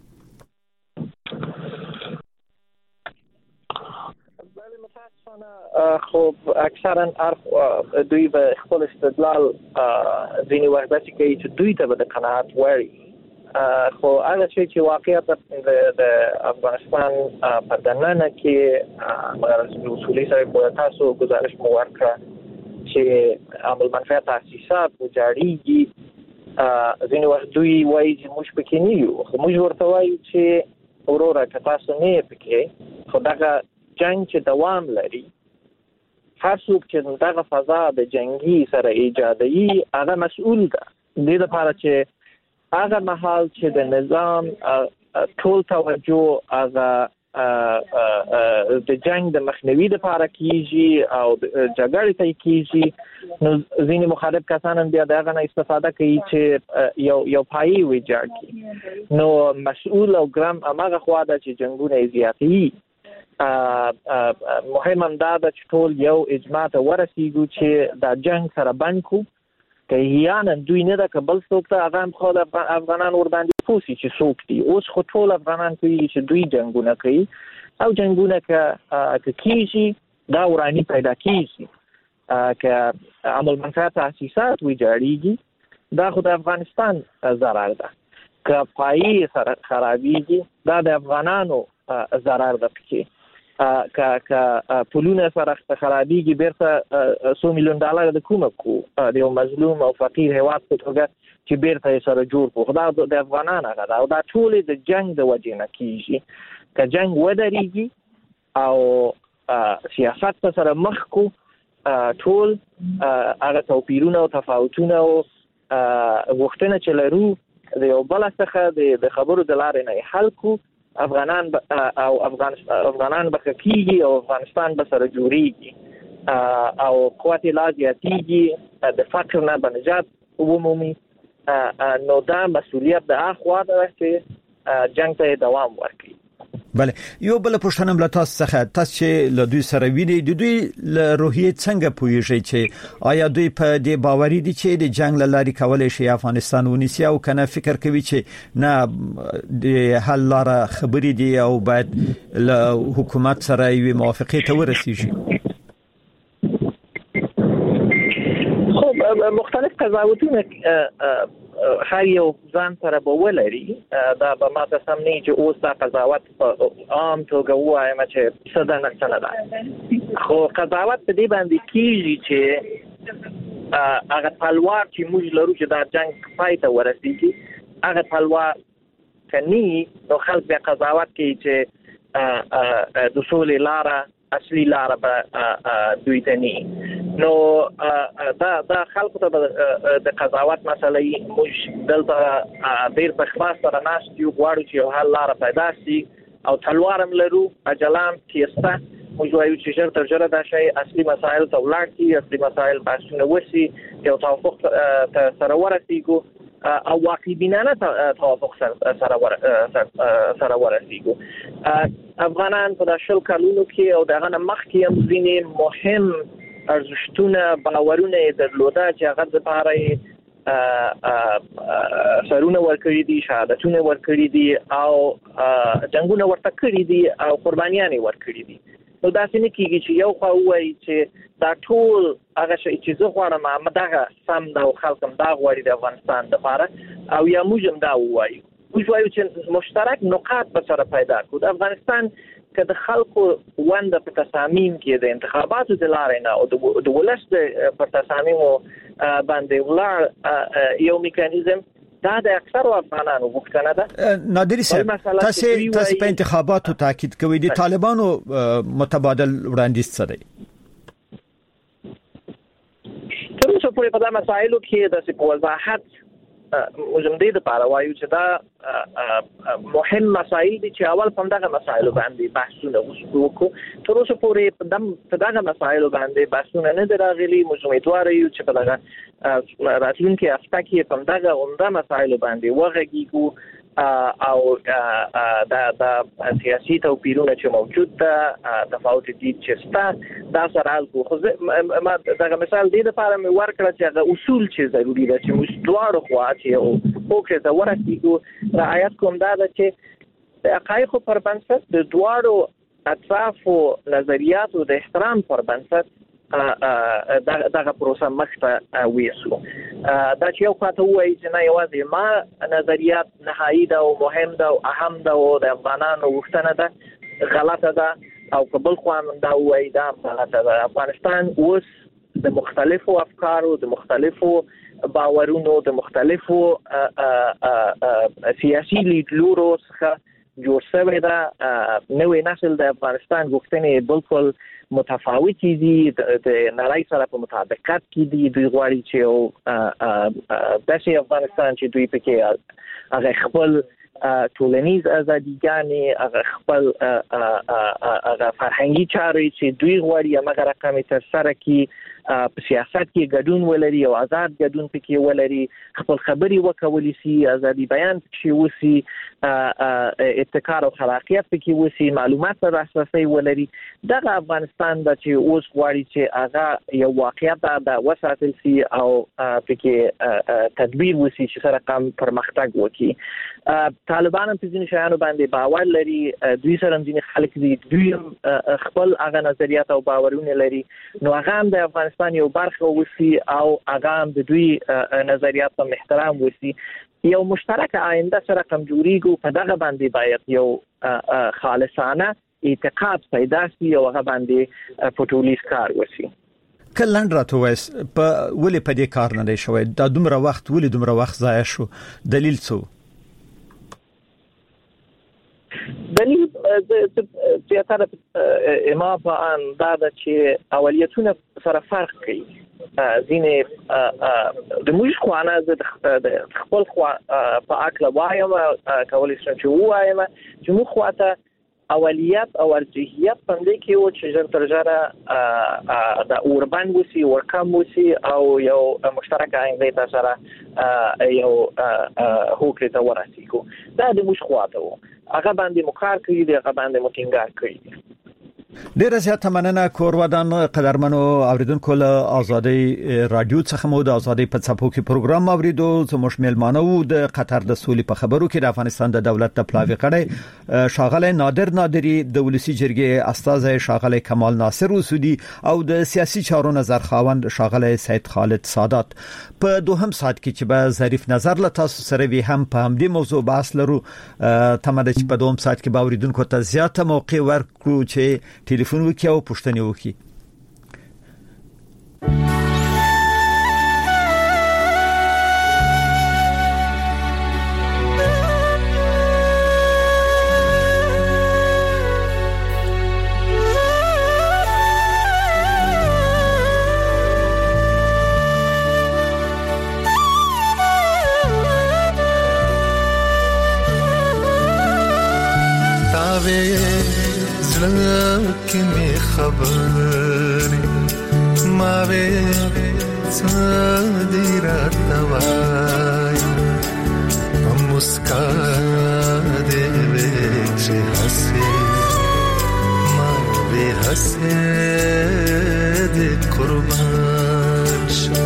خب اکثرا دوی به خپل استدلال ځینې وخت کوي چې دوی ته به د قناعت وړي خو هغه چې واقعیت د افغانستان په دننه کې مګر اصولي سره په تاسو گزارش مو ورکړه چې عمل منفعت تاسیسات وجاړيږي ځینې وخت دوی وایي چې موږ پکې نه یو خو موږ ورته وایو چې وروره که تاسو نه پکې خو دغه جنگ چې دوام لري هر څوک چې دغه فضا د جنگي سره ایجادوي هغه مسؤل ده د لپاره چې هغه محل چې د نظام ټول توجه هغه د جنگ د مخنیوي لپاره کیږي او جګړې ته کیږي نو ځینې مخالف کسان بیا دغه نه استفاده کوي چې یو پای ویجاړ کی نو مسؤل او ګرام هغه خوا ده چې جنگونه زیاتوي مهم هم دا ده چې ټول یو اجماع ته ورسیږو چې دا جنگ سره بند کو که یانن دوی نه ده که بل څوک ته هغه هم خو د افغانان ورباندې پوسي چې څوک دي اوس خو ټول افغانان کوي چې دوی جنگونه کوي او جنگونه که کیږي دا ورانی پیدا کیږي که عمل منفعت تاسیسات ویجاړیږي دا خو د افغانستان ضرر ده که پایي سره خرابیږي دا د افغانانو ضرر ده پکې که پولونه سره خرابیږي بیرته $100 میلیون د کومه کو د یو مظلوم او فقیر هیواد په توګه چې بیرته سره جوړ کو خدا د افغانانو غدا او دا ټول د جنگ د وجې نه کیږي که جنگ ودرېږي او سیاست سره مخ کو ټول هغه توپیرونه او تفاوتونه او وختونه چې لرو د یو بل څخه د خبرو د لارې نه حل کو افغانان به کیږي او افغانستان به سره جوړیږي او قوت لا زیاتیږي د فقر نه بنجات عمومي نو دا مسؤلیت د اخوا ده چې جنگ ته دوام ورکړي. بله یو بل پښتنه مل تاسو څخه تاسو چې له دوی سره ویني د دوی له روحیه څنګه پوهیږي چې آیا دوی په دې باوري دي چې د جنگ لاري کولای شي افغانستان ونیسي او کنه فکر کوي چې نه د حل لاره خبرې دي او باید له حکومت سره یو موافقه ته ورسیږي؟ مختلف قضاوتونه هر یو ځان سره به ولري دا به ماته سم نه چې اوس دا قضاوت عام توګه وایم چې څه ده نه ده خو قضاوت په دې باندې کیږي چې هغه تلوار چې موږ لرو چې دا جنگ پای ته ورسیږي هغه تلوار کني نو خلک بیا قضاوت کوي چې د سولې لاره اصلي لاره به دوی ته نه نو دا خلکو ته د قضاوت مسلې موږ دلته ډیر په خاص سره ناس یو غواړو چې یو حل لاره پیدا شي او تلوارم لرو اجلان کیسته موږ وایو چې ژر تر ژره دا شی اصلي مسایل ته ولاړ شي اصلي مسایل بحثونه وشي یو توافق سره ورسیږو او واقعي بینانه توافق سره ورسیږو. افغانان په شل کلونو کې او دغه مخکې هم ځینې مهم ارزښتونه باورونه درلوده چې هغه د لپاره سرونه ورکړي دي شهادتونه ورکړي دي او جنگونه ورته کړي دي او قربانيان ورکړي دي. نو دا څنګه کیږي چې یو خو وایي چې دا ټول هغه شی چې زه غواړم دغه سم دا خلکم دا غواړي د افغانستان لپاره او یا موږ هم دا وایو چې مشترک نقاط به سره پیدا کړو. د افغانستان که د خلکو ونده په تصامیم کې د انتخاباتو د لارې نه او د ولس پر تصامیمو باندې ولاړ یو میکانیزم دا د اکثر افغانانو غوښتنه ده. نادری صاحب تاسو په انتخاباتو تاکید کوي د طالبانو متبادل وړاندیز څه دی؟ تر اوسه پورې په دا مسایلو کې د وضاحت مجمدې د لپاره وایو چې دا مهم مسایل دي چې اول په دغه مسایلو باندې بحثونه وکړو. تر اوسه پورې په دغه مسایلو باندې بحثونه نه راغلي. موږ امیدوار یو چې په دغه راتلونکي هفته کې په دغه عمده مسایلو باندې وغږیږو او دا سیاسي توپیرونه چې موجود ده تفاوت دي چې ستا دا سره الکو خو ما دغه مثال دی د لپاره مې ورکړه چې هغه اصول چې ضروري ده چې موږ دواړو خوا چې او فوکس دا ورکیږو رعایت کوم دا چې د حقایقو پر بنسټ د دواړو اطرافو نظریاتو د احترام پر بنسټ دغه پروسه مخته ویسو. دا چې یو خاطر وایي چې نه یوازې ما نظریات نهایی ده او مهم ده او اهم ده او د افغانانو غوښتنه ده غلطه ده او قبل خوان دا وایي دا غلطه ده. افغانستان اوس د مختلفو افکارو د مختلفو باورونو د مختلفو سیاسي لیدلورو څخه جوړ شوی ده. نوې نسل د افغانستان غوښتنې بالکل متفاوتې دي د نړۍ سره په مطابقت کې دي. دوی غواړي چې داسې افغانستان چې دوی پکې هغه خپل ټولنیز ازادیګانې هغه خپل هغه فرهنګي چارې چې دوی غواړي هغه رقم تر سره کې په سیاست کې ګډون ولري او آزاد ګډون پکې ولري خپل خبرې وکولي سي ازادي بیان پکې وسی ابتکار او خلاقیت پکې وسی معلومات پر اساس ولري. دغه افغانستان د چې اوس غواړي چې هغه یو واقعیت د وساتل سي او پکې تدبیر وسی چې سره کم پرمختګ وکړي. طالبان په ځینو شیانو باندې باور لري. دوی سره ځینې خلک دي دوی خپل هغه نظریات او باورونه لري نو هغه هم د افغانستان یو برخه وسی او هغه هم د دوی نظریات ته احترام وسی. یو مشترک آینده سره کم جوړیږي په دغه باندې باید یو خالصانه اعتقاد پیدا شي او هغه باندې پټولیس کار وسی. کلند راته وایس په ولې په دې کار نه دی شوی دا دومره وخت ولې دومره وخت ضایع شو دلیل څه دلیل زیاتره ما په اندازه چې اولیتونه سره فرق کوي ځینې د موږ خوانه د خپل خوا په اکل وایم کولای شم چې وایم چې موږ خواته اولیت او ارجحیت باندې کې و چې جن ترجره د اوربان وسی ورکم وسی او یو مشترک آینده سره یو هوکړه ته ورسېږو دا د موږ خواته و هغه باندې مقرر کړی دی هغه باندې متینګار کړی ډیره زیاته مننه کورودان قدرمنو اوریدونکو له ازادي رادیو څخه مو د ازادي په څپو کې پروګرام اوریدو زموږ میلمانه وو د قطر د سولې په خبرو کې د افغانستان د دولت د پلاوی کړي شاغله نادر نادری د ولسی جرګې استاد شاغله کمال ناصر وسودي او د سیاسي چارو نظر خاوند شاغله سید خالد سادات په دوهم ساعت کې چې به ظریف نظر له تاسو سره وی هم په همدې موضوع بحث لرو تمه ده چې په دوهم ساعت کې به اوریدونکو ته زیاته موقع ورکړو چې ټلیفون وکړي او پوښتنه وکړي خبرې ما وې څادي راتوای هم مسکا دې چې حسې ما وې حسې دې قربان شو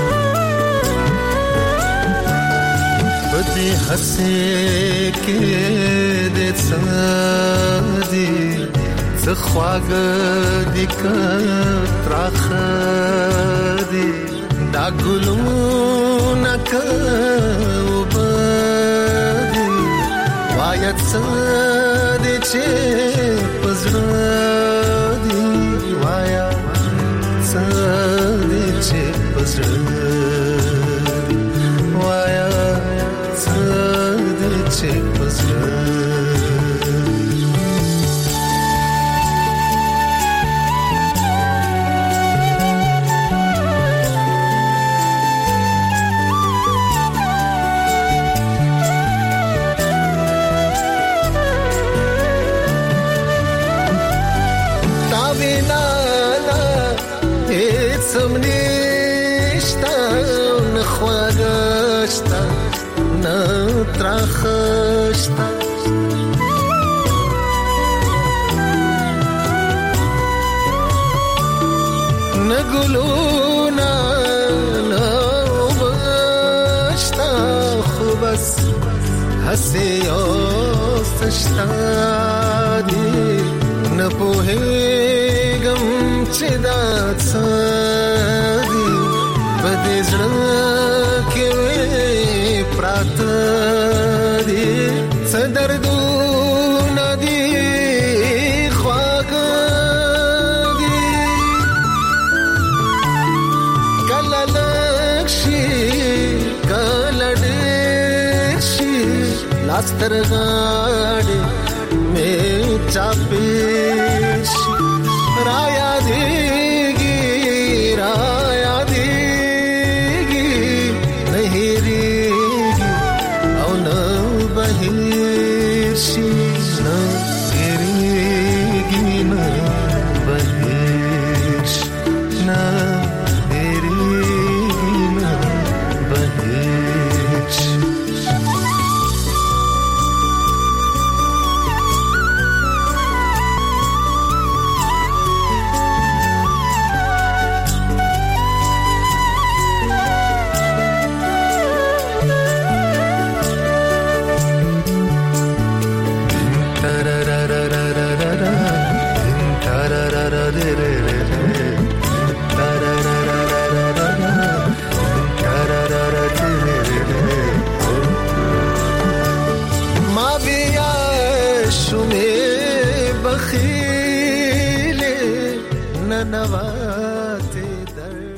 بدې حسې کې دې څادي خواږ دي کتراخه دي دا ګلونه کوبدي وایت سده چې پزړه دي وایت سده چې پزړه وایت سده چې پزړه خشتا نگلونا نوبشتا خوبس حسی آستشتا دی نپوهیگم چه داد سادی بدیزرکی وی پراتا دردو ندی خواږ دی کله لکشي کله ډېر شي لاس تر غاړې مې چاپې